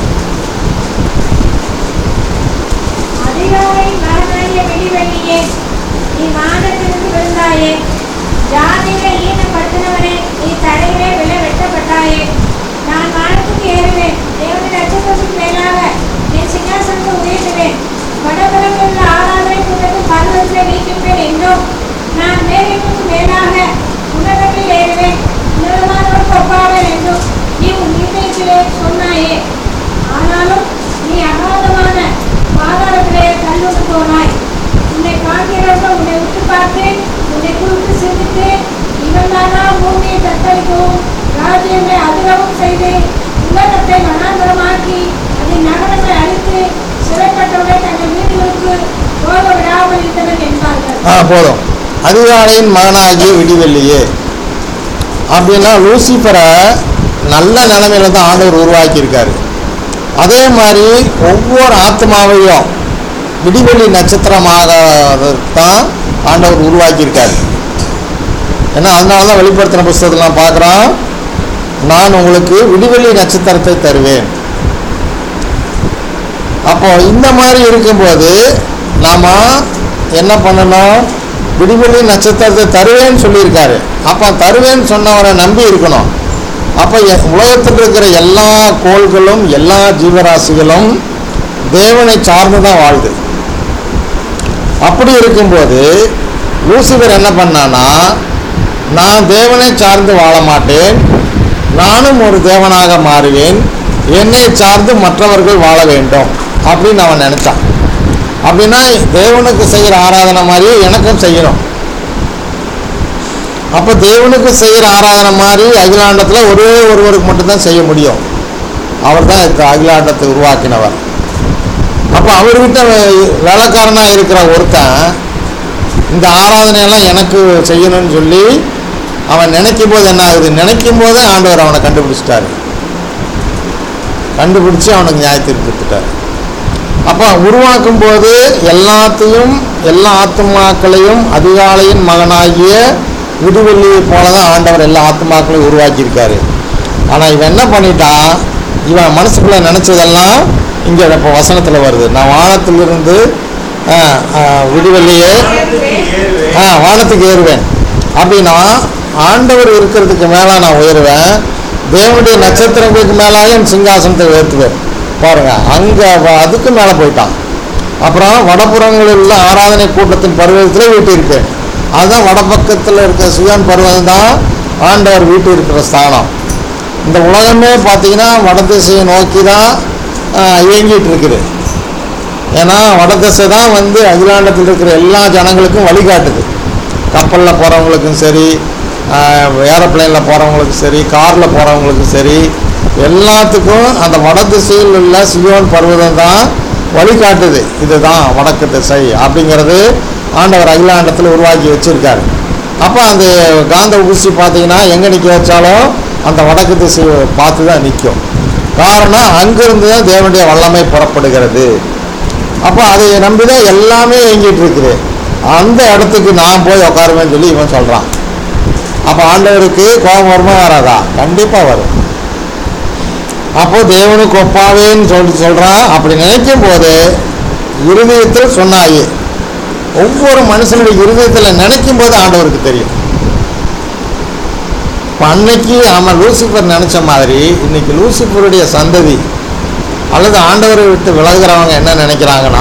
அதிகாலை மகனாகிய விடிவெள்ளியே, நீ வானத்திலிருந்து விழுந்தாயே. ஜாதிகளை ஈனப்படுத்தினவனே, நீ தரையிலே விழ வெட்டப்பட்டாயே. நான் வானத்துக்கு ஏறுவேன், தேவனுடைய நட்சத்திரத்துக்கு மேலாக என் சிங்காசனத்தை உயர்த்துவேன். வடபுறமுள்ள ஆராதனை கூட்டத்தை பர்வதத்திலே வீழ்த்துவேன் என்றும், நான் மேலிடத்துக்கு மேலாக உன்னதத்தில் ஏறுவேன், உன்னதமானவருக்கு ஒப்பாவேன் என்றும் நீ உன் இருதயத்திலே சொன்னாயே. ஆனாலும் நீ அகாதமான பாதாளத்திலே தள்ளுண்டு போனாய். உன்னை காண்கிறவர்கள் உன்னை விட்டு பார்த்து உன்னை குறித்து சிந்தித்து, இவன் தானா பூமியை தத்தளிக்கவும் ராஜ்யங்களை அதிரவும் செய்து உலகத்தை வனாந்தரமாக்கி அதன் நகரங்களை அழித்து சிறைப்பட்டவர்களை தங்கள் வீடுகளுக்கு போக விடாமல் இருந்தவன் என்பார்கள். ஆ போதும். அதிகாலையின் மகனாகிய விடிவெள்ளியே அப்படின்னா லூசிஃபரை நல்ல நிலைமையில தான் ஆண்டவர் உருவாக்கியிருக்காரு. அதே மாதிரி ஒவ்வொரு ஆத்மாவையும் விடிவெள்ளி நட்சத்திரமாக தான் ஆண்டவர் உருவாக்கியிருக்காரு. ஏன்னா அதனால தான் வெளிப்படுத்தின புஸ்தகத்தெல்லாம் பார்க்குறோம், நான் உங்களுக்கு விடிவெள்ளி நட்சத்திரத்தை தருவேன். அப்போ இந்த மாதிரி இருக்கும்போது நாம் என்ன பண்ணணும், விடிவெள்ளி நட்சத்திரத்தை தருவேன்னு சொல்லியிருக்காரு. அப்போ தருவேன்னு சொன்னவரை நம்பி இருக்கணும். அப்போ உலகத்தில் இருக்கிற எல்லா கோள்களும் எல்லா ஜீவராசிகளும் தேவனை சார்ந்து தான் வாழுது. அப்படி இருக்கும்போது லூசிபர் என்ன பண்ணான்னா, நான் தேவனை சார்ந்து வாழ மாட்டேன், நானும் ஒரு தேவனாக மாறுவேன், என்னை சார்ந்து மற்றவர்கள் வாழ வேண்டும் அப்படின்னு அவன் நினைச்சான். அப்படின்னா தேவனுக்கு செய்கிற ஆராதனை மாதிரியே எனக்கும் செய்யணும். அப்போ தேவனுக்கு செய்கிற ஆராதனை மாதிரி அகிலாண்டத்தில் ஒரே ஒருவருக்கு மட்டும்தான் செய்ய முடியும். அவர் தான் இந்த அகிலாண்டத்தை உருவாக்கினவர். அப்போ அவர்கிட்ட வேலைக்காரனாக இருக்கிற ஒருத்தன் இந்த ஆராதனையெல்லாம் எனக்கு செய்யணும்னு சொல்லி அவன் நினைக்கும் போது என்ன ஆகுது, நினைக்கும் போதே ஆண்டவர் அவனை கண்டுபிடிச்சிட்டாரு. கண்டுபிடிச்சி அவனுக்கு நியாயத்தீர்ப்பு கொடுத்துட்டார். அப்போ உருவாக்கும் போது எல்லாத்தையும் எல்லா ஆத்மாக்களையும் அதிகாலையின் மகனாகிய விடுவெள்ளியை போல தான் ஆண்டவர் எல்லா ஆத்மாக்களையும் உருவாக்கியிருக்காரு. ஆனால் இவன் என்ன பண்ணிட்டான், இவன் மனசுக்குள்ளே நினச்சதெல்லாம் இங்கே இப்போ வசனத்தில் வருது. நான் வானத்திலிருந்து விடுவெள்ளியே ஆ வானத்துக்கு ஏறுவேன் அப்படின்னா ஆண்டவர் இருக்கிறதுக்கு மேலே நான் உயருவேன், தேவனுடைய நட்சத்திரங்களுக்கு மேலாக என் சிங்காசனத்தை உயர்த்துவேன். பாருங்க, அங்கே அதுக்கு மேலே போயிட்டான். அப்புறம் வடபுறங்களில் உள்ள ஆராதனை கூட்டத்தின் பருவத்தில் வீட்டு இருக்கு. அதுதான் வடபக்கத்தில் இருக்கிற சியோன் பருவம் தான் ஆண்டவர் வீட்டு இருக்கிற ஸ்தானம். இந்த உலகமே பார்த்தீங்கன்னா வடதிசையை நோக்கி தான் இயங்கிட்டு இருக்குது. ஏன்னா வடதிசை தான் வந்து அகிலாண்டத்தில் இருக்கிற எல்லா ஜனங்களுக்கும் வழிகாட்டுது. கப்பலில் போகிறவங்களுக்கும் சரி, ஏரோப்ளைனில் போகிறவங்களுக்கும் சரி, காரில் போகிறவங்களுக்கும் சரி, எல்லாத்துக்கும் அந்த வடதிசையில் உள்ள சியோன் பர்வதம் தான் வழிகாட்டுது. இதுதான் வடக்கு திசை அப்படிங்கிறது ஆண்டவர் அகிலாண்டத்தில் உருவாக்கி வச்சுருக்காரு. அப்போ அந்த காந்த ஊசி பார்த்தீங்கன்னா எங்கே நிற்க வச்சாலும் அந்த வடக்கு திசையை பார்த்து தான் நிற்கும். காரணம் அங்கிருந்து தான் தேவனுடைய வல்லமை புறப்படுகிறது. அப்போ அதை நம்பி தான் எல்லாமே இயங்கிட்டு இருக்குது. அந்த இடத்துக்கு நான் போய் உட்காருவேன்னு சொல்லி இவன் சொல்கிறான். அப்போ ஆண்டவருக்கு கோபம் வருமா வராதா? கண்டிப்பாக வரும். அப்போ தேவனுக்கு ஒப்பாவேன்னு சொல்லி சொல்கிறான். அப்படி நினைக்கும் போது இருதயத்தில் சொன்னாயே, ஒவ்வொரு மனுஷனுடைய இருதயத்தில் நினைக்கும் போது ஆண்டவருக்கு தெரியும். இப்போ அன்னைக்கு அவன் லூசிஃபர் நினச்ச மாதிரி இன்னைக்கு லூசிஃபருடைய சந்ததி அல்லது ஆண்டவரை விட்டு விலகுறவங்க என்ன நினைக்கிறாங்கன்னா,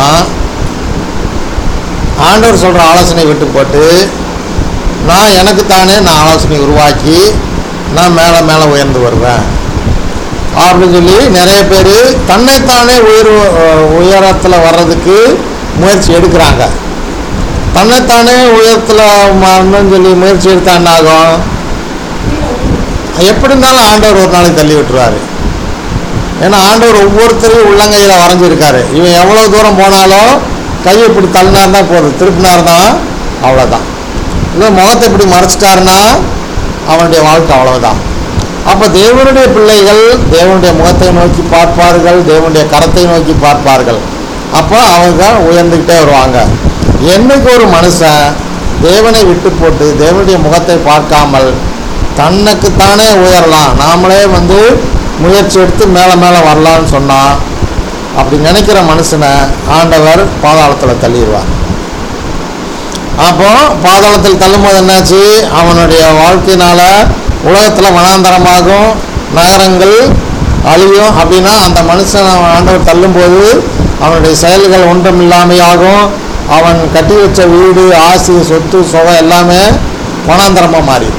ஆண்டவர் சொல்கிற ஆலோசனை விட்டு போட்டு நான் எனக்குத்தானே நான் ஆலோசனை உருவாக்கி நான் மேலே மேலே உயர்ந்து வருவேன் அப்படின்னு சொல்லி நிறைய பேர் தன்னைத்தானே உயர் உயரத்தில் வர்றதுக்கு முயற்சி எடுக்கிறாங்க. தன்னைத்தானே உயரத்தில் வரணும்னு சொல்லி முயற்சி எடுத்தா என்ன ஆகும்? எப்படி இருந்தாலும் ஆண்டவர் ஒரு நாளைக்கு தள்ளி விட்டுருவார். ஏன்னா ஆண்டவர் ஒவ்வொருத்தரையும் உள்ளங்கையில் வரைஞ்சிருக்காரு. இவன் எவ்வளோ தூரம் போனாலும் கையை இப்படி தள்ளினார்னா போதும், திருப்பினார்னா அவ்வளோதான். இல்லை முகத்தை இப்படி மறைச்சிட்டாருன்னா அவனுடைய வாழ்க்கை அவ்வளவுதான். அப்போ தேவனுடைய பிள்ளைகள் தேவனுடைய முகத்தை நோக்கி பார்ப்பார்கள், தேவனுடைய கரத்தை நோக்கி பார்ப்பார்கள். அப்போ அவங்க உயர்ந்துக்கிட்டே வருவாங்க. என்னைக்கு ஒரு மனுஷன் தேவனை விட்டு போட்டு தேவனுடைய முகத்தை பார்க்காமல் தன்னுக்குத்தானே உயரலாம், நாமளே வந்து முயற்சி எடுத்து மேலே மேலே வரலான்னு சொன்னால், அப்படி நினைக்கிற மனுஷனை ஆண்டவர் பாதாளத்தில் தள்ளிடுவார். அப்போ பாதாளத்தில் தள்ளும்போது என்னாச்சு? அவனுடைய வாழ்க்கையினால் உலகத்தில் வனாந்தரமாகும், நகரங்கள் அழியும். அப்படின்னா அந்த மனுஷன் ஆண்டவர் தள்ளும்போது அவனுடைய செயல்கள் ஒன்றும் இல்லாமையாகும். அவன் கட்டி வச்ச வீடு, ஆசி, சொத்து, சுகம் எல்லாமே வனாந்தரமாக மாறி.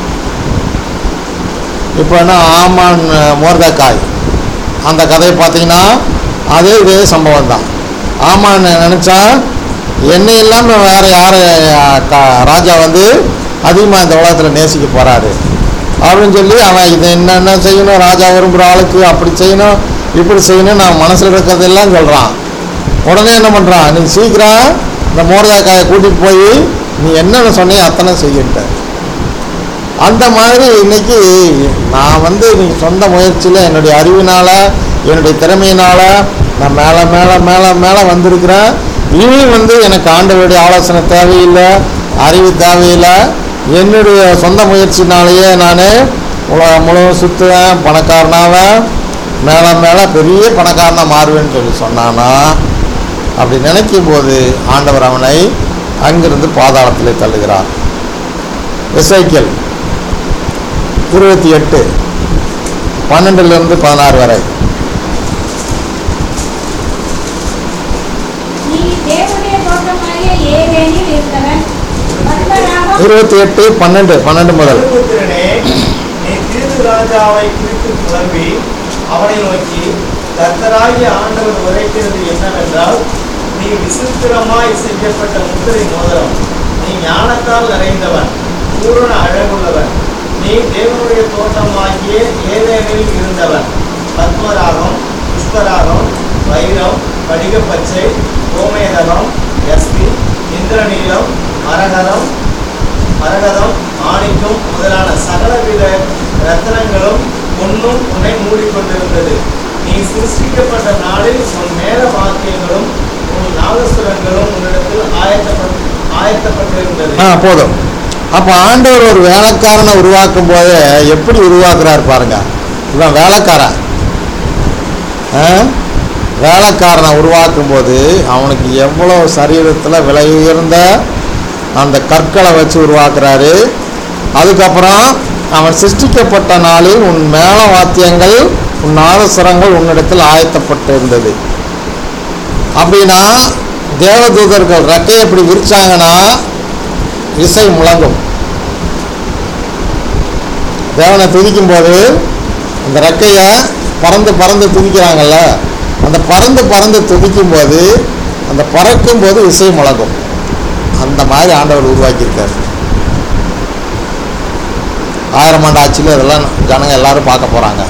இப்போ என்ன ஆமான் மோர்தக்காய் அந்த கதையை பார்த்தீங்கன்னா அதே இதே சம்பவம் தான். ஆமான் நினச்சா என்னை இல்லாமல் வேறு யாரை ராஜா வந்து அதிகமாக இந்த உலகத்தில் நேசிக்க போகிறாரு அப்படின்னு சொல்லி அவன் இதை என்னென்ன செய்யணும், ராஜா விரும்புகிற ஆளுக்கு அப்படி செய்யணும், இப்படி செய்யணும், நான் மனசில் இருக்கிறதெல்லாம் சொல்கிறான். உடனே என்ன பண்ணுறான்? நீ சீக்கிரம் இந்த மோர்தக்காயை கூட்டிகிட்டு போய் நீ என்னென்ன சொன்னியோ அத்தனை செய்யிட்ட. அந்த மாதிரி இன்னைக்கு நான் வந்து நீ சொந்த முயற்சியில் என்னுடைய அறிவினால் என்னுடைய திறமையினால் நான் மேலே மேலே மேலே மேலே வந்திருக்கிறேன். இனி வந்து எனக்கு ஆண்டவருடைய ஆலோசனை தேவையில்லை, அறிவு தேவையில்லை, என்னுடைய சொந்த முயற்சினாலேயே நான் உலகம் முழுவதும் சுற்றுவேன், பணக்காரனாவேன், மேலே மேலே பெரிய பணக்காரனாக மாறுவேன்னு சொல்லி சொன்னானா, அப்படி நினைக்கும் போது ஆண்டவர் அவனை அங்கிருந்து பாதாளத்திலே தள்ளுகிறார். எசேக்கியேல் இருபத்தி எட்டு பன்னெண்டுலேருந்து பதினாறு வரை. இருபத்தி எட்டு பன்னெண்டு பன்னெண்டு முதல். ராஜாவை குறித்து புலம்பி அவனை நோக்கி, கர்த்தராகிய ஆண்டவர் உரைக்கிறது என்னவென்றால், நீ விசித்திரமாய் செய்யப்பட்ட முத்திரை மோதிரம், நீ ஞானத்தால் நிறைந்தவன், பூரண அழகுள்ளவன், நீ தேவனுடைய தோட்டமாகிய ஏதேனில் இருந்தவன், பத்மராகம், புஷ்பராகம், வைரம், படிகப்பச்சை, கோமேதகம், யஸ்மி, இந்திரநீலம், மரகதம் மரகதம் மாணிக்கம் முதலான சகலவித ரத்னங்களும் பொன்னும் உன்னை மூடிக்கொண்டிருந்தது. நீ சிருஷ்டிக்கப்பட்ட நாளில் உன் மேல வாக்கியங்களும் உன் நாகசுரங்களும் உன்னிடத்தில் ஆயத்தப்பட்டு ஆயத்தப்பட்டிருந்தது. ஆ போதும். அப்போ ஆண்டவர் ஒரு வேலைக்காரனை உருவாக்கும் போது எப்படி உருவாக்குறாரு பாருங்க. இவன் வேலைக்காரன், வேலைக்காரனை உருவாக்கும் போது அவனுக்கு எவ்வளோ சரீரத்தில் விலை உயர்ந்த அந்த கற்களை வச்சு உருவாக்குறாரு. அதுக்கப்புறம் அவன் சிருஷ்டிக்கப்பட்ட நாளில் உன் மேள வாத்தியங்கள் உன் நாதஸ்வரங்கள் உன்னிடத்தில் ஆயத்தப்பட்டு இருந்தது. அப்படின்னா தேவதூதர்கள் ரெக்கையை எப்படி விரிச்சாங்கன்னா இசை முழங்கும். தேவனை துதிக்கும் போது அந்த ரெக்கையை பறந்து பறந்து துதிக்கிறாங்கல்ல, அந்த பறந்து பறந்து துதிக்கும் போது அந்த பறக்கும் போது இசை முழங்கும். அந்த மாதிரி ஆண்டவர் உருவாக்கியிருக்காரு. ஆயிரம் ஆண்டு ஆட்சியில் இதெல்லாம் ஜனங்க எல்லாரும் பார்க்க போகிறாங்க.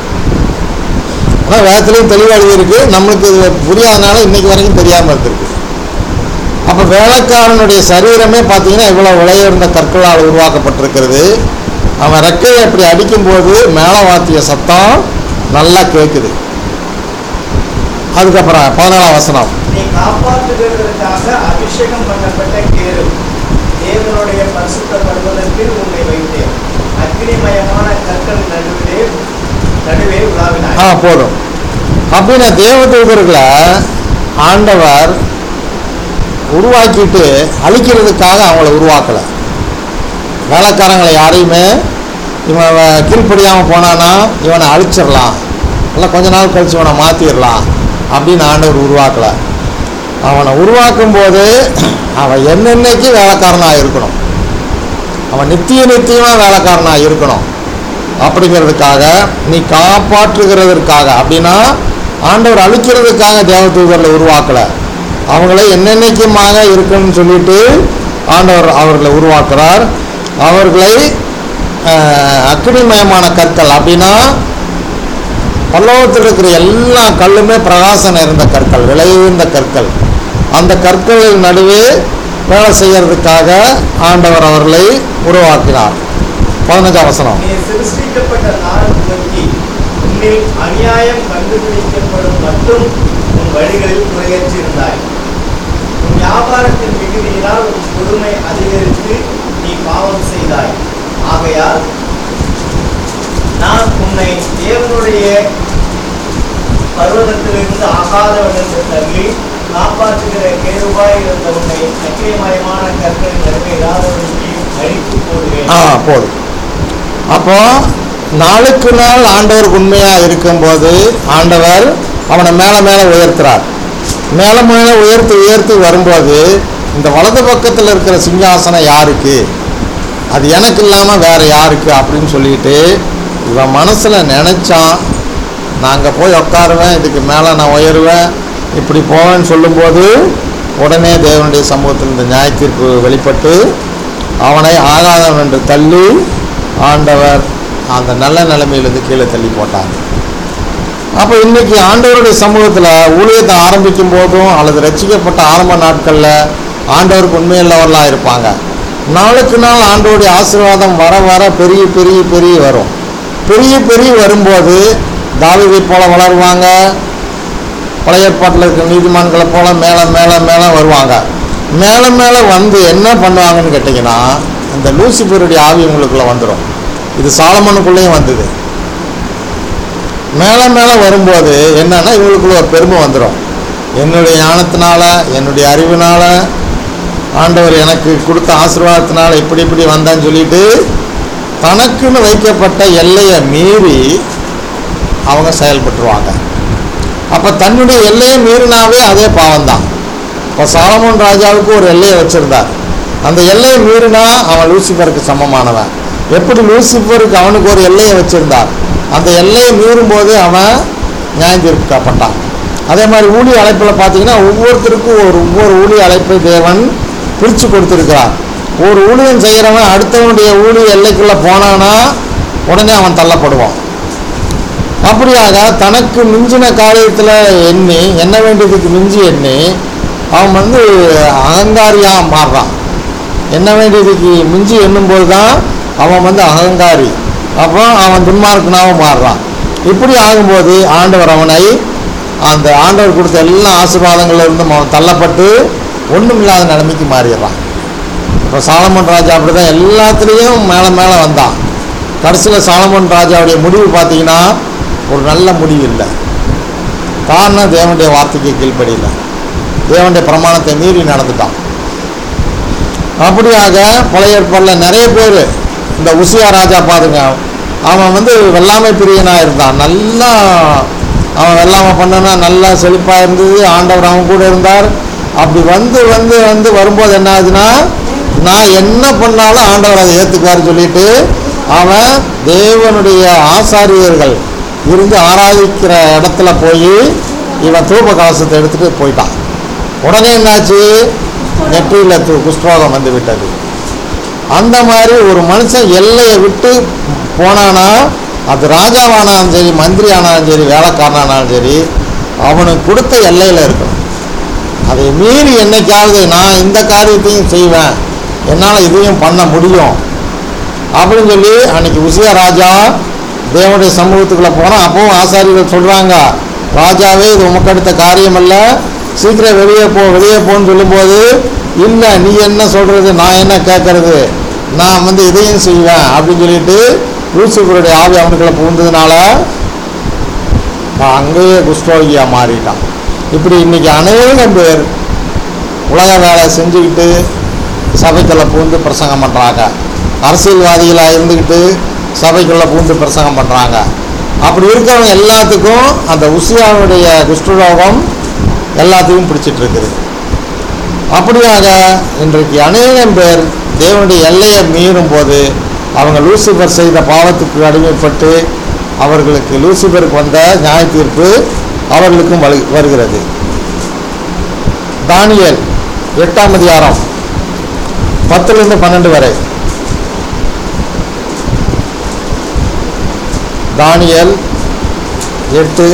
ஆனால் வேதத்துலேயும் தெளிவாக இருக்கு, நம்மளுக்கு இது புரியாதனால இன்னைக்கு வரைக்கும் தெரியாமல் இருந்திருக்கு. அப்போ வேலைக்காரனுடைய சரீரமே பார்த்தீங்கன்னா இவ்வளோ விலையுறந்த கற்களால் உருவாக்கப்பட்டிருக்கிறது. அவன் ரெக்கையை அப்படி அடிக்கும்போது மேலே வாத்திய சத்தம் நல்லா கேட்குது. அதுக்கப்புறம் பதினாலாம் வசனம், நீ காப்பாற்றுகிறதற்காக அபிஷேகம் பண்ணப்பட்ட கேரு தேவனுடைய பரிசுத்தப்படுவதற்கு உன்னை வைத்தேன். அக்னிமயமான கற்கள் நடுவிலே நடுவே உலாவினாய். ஆ போதும். அப்படின்னா தேவதூதர்களை ஆண்டவர் உருவாக்கிட்டு அழிக்கிறதுக்காக அவங்கள உருவாக்கலை. வேலைக்காரங்களை யாரையுமே இவன் கீழ்ப்படியாமல் போனான்னா இவனை அழிச்சிடலாம், இல்லை கொஞ்ச நாள் கழிச்சு இவனை மாற்றிடலாம் அப்படின்னு ஆண்டவர் உருவாக்கலை. அவனை உருவாக்கும் போது அவன் என்னென்னைக்கு வேலைக்காரனாக இருக்கணும், அவன் நித்திய நித்தியமாக வேலைக்காரனாக இருக்கணும் அப்படிங்கிறதுக்காக, நீ காப்பாற்றுகிறதற்காக. அப்படின்னா ஆண்டவர் அழிக்கிறதுக்காக தேவதூதர்களை உருவாக்கலை, அவங்களே என்னென்னைக்குமாக இருக்குன்னு சொல்லிட்டு ஆண்டவர் அவர்களை உருவாக்குறார். அவர்களை அக்னிமயமான கற்கள் அப்படின்னா பல்லவத்தில் இருக்கிற எல்லா கல்லுமே பிரகாசம் நிறைந்த கற்கள், விலையுந்த கற்கள். அந்த கற்களின் நடுவே வேலை செய்யறதுக்காக ஆண்டவர் அவர்களை உருவாக்கினார். பதினஞ்சாம் வசனம், நீ சிருஷ்டிக்கப்பட்ட நாள் துவங்கி உன்னில் அநியாயம் கண்டுபிடிக்கப்படும் மட்டும் உன் வழிகளில் குறையற்றிருந்தாய். உன் வியாபாரத்தின் மிகுதியினால் உன் கொடுமை அதிகரித்து நீ பாவம் செய்தாய். ஆகையால் நான் உன்னை தேவனுடைய பர்வதத்திலிருந்து ஆகாதவன் என்று தள்ளி காப்பாற்றுகிற கேருவாய் இருந்த உன்னை அக்கியமயமான கற்களின் நடுவே அழித்து போடுவேன். ஆ போதும். அப்போ நாளுக்கு நாள் ஆண்டவருக்கு உண்மையாக இருக்கும்போது ஆண்டவர் அவனை மேலே மேலே உயர்த்துறார். மேலே மேலே உயர்த்தி உயர்த்தி வரும்போது இந்த வலது பக்கத்தில் இருக்கிற சிங்காசனம் யாருக்கு, அது எனக்கு இல்லாமல் வேறு யாருக்கு அப்படின்னு சொல்லிட்டு இவன் மனசில் நினச்சான், நாங்கள் போய் உட்காருவேன், இதுக்கு மேலே நான் உயருவேன், இப்படி போவேன்னு சொல்லும்போது உடனே தேவனுடைய சமூகத்தில் இந்த நியாய தீர்ப்பு வெளிப்பட்டு அவனை ஆகாதவன் என்று தள்ளி ஆண்டவர் அந்த நல்ல நிலைமையிலிருந்து கீழே தள்ளி போட்டாங்க. அப்போ இன்றைக்கி ஆண்டவருடைய சமூகத்தில் ஊழியத்தை ஆரம்பிக்கும் போதும் அல்லது ரட்சிக்கப்பட்ட ஆரம்ப நாட்களில் ஆண்டவருக்கு உண்மையுள்ளவர்களாக இருப்பாங்க. நாளுக்கு நாள் ஆண்டவருடைய ஆசீர்வாதம் வர வர பெரிய பெரிய பெரிய வரும். பெரிய பெரிய வரும்போது தாவீதை போல வளருவாங்க, பழைய ஏற்பாட்டில் இருக்கிற நீதிமான்களை போல மேலே மேலே மேலே வருவாங்க. மேலே மேலே வந்து என்ன பண்ணுவாங்கன்னு கேட்டிங்கன்னா, இந்த லூசிபருடைய ஆவி இவங்களுக்குள்ளே வந்துடும். இது சாலமனுக்குள்ளேயும் வந்தது. மேலே மேலே வரும்போது என்னன்னா இவங்களுக்குள்ள ஒரு பெருமை வந்துடும். என்னுடைய ஞானத்தினால, என்னுடைய அறிவினால், ஆண்டவர் எனக்கு கொடுத்த ஆசீர்வாதத்தினால இப்படி இப்படி வந்தான்னு சொல்லிட்டு தனக்குன்னு வைக்கப்பட்ட எல்லையை மீறி அவங்க செயல்பட்டுருவாங்க. அப்போ தன்னுடைய எல்லையை மீறினாவே அதே பாவம்தான். இப்போ சாலமோன் ராஜாவுக்கு ஒரு எல்லையை வச்சுருந்தார். அந்த எல்லையை மீறினா அவன் லூசிஃபருக்கு சமமானவன். எப்படி லூசிஃபருக்கு அவனுக்கு ஒரு எல்லையை வச்சுருந்தார், அந்த எல்லையை மீறும்போது அவன் நியாயம் தீர்க்கப்பட்டான். அதே மாதிரி ஊழிய அழைப்பில் பார்த்தீங்கன்னா ஒவ்வொருத்தருக்கும் ஒரு ஒவ்வொரு ஊழிய அழைப்பை தேவன் பிரித்து கொடுத்துருக்கிறார். ஒரு ஊழியம் செய்கிறவன் அடுத்தவனுடைய ஊழிய எல்லைக்குள்ளே போனானா உடனே அவன் தள்ளப்படுவான். அப்படியாக தனக்கு மிஞ்சின காரியத்தில் எண்ணி என்ன வேண்டியதுக்கு மிஞ்சி எண்ணி அவன் வந்து அகங்காரியாக மாறுறான். என்ன வேண்டியதுக்கு மிஞ்சி எண்ணும்போது தான் அவன் வந்து அகங்காரி, அப்போ அவன் துன்மார்க்கனாகவும் மாறுறான். இப்படி ஆகும்போது ஆண்டவர் அவனை அந்த ஆண்டவர் கொடுத்த எல்லா ஆசீர்வாதங்கள்லேருந்தும் அவன் தள்ளப்பட்டு ஒன்றும் இல்லாத நிலைமைக்கு மாறிடுறான். இப்போ சாலமோன் ராஜா அப்படி தான் எல்லாத்துலேயும் மேலே மேலே வந்தான். கடைசியில் சாலமோன் ராஜாவுடைய முடிவு பார்த்தீங்கன்னா ஒரு நல்ல முடிவு இல்லை. காரணம் தேவனுடைய வார்த்தைக்கு கீழ்ப்படியில்லை, தேவனுடைய பிரமாணத்தை மீறி நடந்துட்டான். அப்படியாக பழைய ஏற்பாட்டில் நிறைய பேர், இந்த உசியா ராஜா பாருங்க, அவன் வந்து வெள்ளாமை பிரியனாக இருந்தான். நல்லா அவன் வெள்ளாமை பண்ணனா நல்லா செழிப்பாக இருந்தது, ஆண்டவர் அவன் கூட இருந்தார். அப்படி வந்து வந்து வந்து வரும்போது என்ன ஆகுதுன்னா, நான் என்ன பண்ணாலும் ஆண்டவர் அதை ஏற்றுக்குவார் சொல்லிட்டு அவன் தேவனுடைய ஆசாரியர்கள் இருந்து ஆராதிக்கிற இடத்துல போய் இவன் தூப கலசத்தை எடுத்துகிட்டு போயிட்டான். உடனே என்னாச்சு, நெற்றியில் து குஷ்டரோகம் வந்து விட்டது. அந்த மாதிரி ஒரு மனுஷன் எல்லையை விட்டு போனானா, அது ராஜாவானாலும் சரி, மந்திரி ஆனாலும் சரி, வேலைக்காரனானாலும் சரி, அவனுக்கு கொடுத்த எல்லையில் இருக்கணும். அதை மீறி என்னைக்காவது நான் இந்த காரியத்தையும் செய்வேன், என்னால் இதையும் பண்ண முடியும் அப்படின்னு சொல்லி அன்னைக்கு உசியா ராஜா தேவனுடைய சமூகத்துக்குள்ளே போனால் அப்போவும் ஆசாரிகள் சொல்கிறாங்க, ராஜாவே இது உமக்கு அடுத்த காரியம் அல்ல, சீக்கிரம் வெளியே போ வெளியே போன்னு சொல்லும்போது, இல்லை நீ என்ன சொல்கிறது, நான் என்ன கேட்கறது, நான் வந்து இதையும் செய்வேன் அப்படின்னு சொல்லிட்டு லூசிபருடைய ஆவி அவனுக்குள்ள புகுந்ததுனால அங்கேயே குஷ்டரோகியாக மாறிட்டான். இப்படி இன்னைக்கு அநேகம் பேர் உலக வேலை செஞ்சுக்கிட்டு சபைக்குள்ள பூந்து பிரசங்கம் பண்ணுறாங்க, அரசியல்வாதிகளாக இருந்துக்கிட்டு சபைக்குள்ள பூந்து பிரசங்கம் பண்ணுறாங்க. அப்படி இருக்கிறவங்க எல்லாத்துக்கும் அந்த உசியாவுடைய குஷ்டரோகம் எல்லாத்தையும் பிடிச்சிட்டு இருக்குது. அப்படியாக இன்றைக்கு அநேகம் பேர் தேவனுடைய எல்லையை மீறும் போது அவங்க லூசிபர் செய்த பாவத்துக்கு அடிமைப்பட்டு அவர்களுக்கு லூசிபருக்கு வந்த நியாய தீர்ப்பு அவர்களுக்கும் வரு வருகிறது. தானியேல் எட்டாம் அதிகாரம் பத்துலேருந்து பன்னெண்டு வரை. தானியேல் எட்டு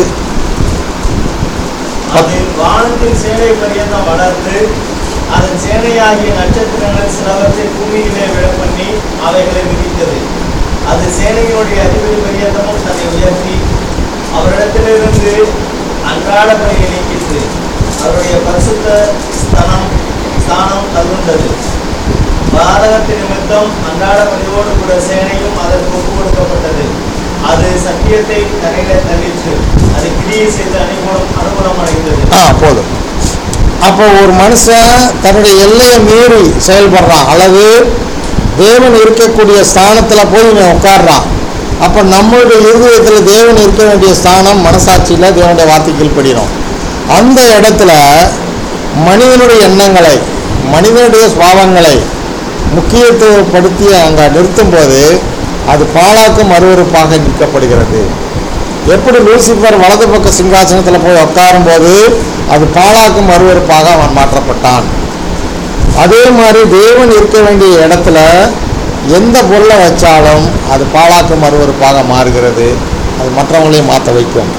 அது வானத்தின் சேனை பரியந்தம் வளர்ந்து அதன் சேனையாகிய நட்சத்திரங்கள் சிலவற்றை பூமியிலே விழப்பண்ணி அவைகளை விதித்தது. அது சேனையினுடைய அதிபதி பரியந்தமும் தன்னை உயர்த்தி அவரிடத்திலிருந்து அன்றாட பணியை நீக்கிற்று. அவருடைய பரிசுத்த ஸ்தானம் ஸ்தானம் தள்ளுண்டது. பாதகத்தின் நிமித்தம் அன்றாட பணியோடு கூட சேனையும் அதற்கு ஒப்பு கொடுக்கப்பட்டது. அது சத்தியத்தை தரையில தள்ளிற்று. அது கிரியை செய்து அனுகூலம் அனுகூலம் அடைந்தது. ஆ போதும். அப்போ ஒரு மனுஷன் தன்னுடைய எல்லையை மீறி செயல்படுறான், அல்லது தேவன் இருக்கக்கூடிய ஸ்தானத்தில் போய் இவன் உட்காடுறான். அப்போ நம்மளுடைய இருதயத்தில் தேவன் இருக்க வேண்டிய ஸ்தானம் மனசாட்சியில் தேவனுடைய வார்த்தைக்கு கீழ்ப்படியணும். அந்த இடத்துல மனிதனுடைய எண்ணங்களை, மனிதனுடைய சுபாவங்களை முக்கியத்துவப்படுத்தி அங்கே நிறுத்தும்போது அது பாழாக்கும் அருவருப்பாக நிற்கப்படுகிறது. எப்படி லூசிபர் வலது பக்க சிங்காசனத்தில் போய் உட்காரும் போது அது பாழாக்கும் அருவருப்பாக அவன் மாற்றப்பட்டான். அதே மாதிரி தேவன் இருக்க வேண்டிய இடத்துல எந்த பொருளை வச்சாலும் அது பாழாக்கும் அருவருப்பாக மாறுகிறது. அது மற்றவங்களையும் மாற்ற வைக்கும்.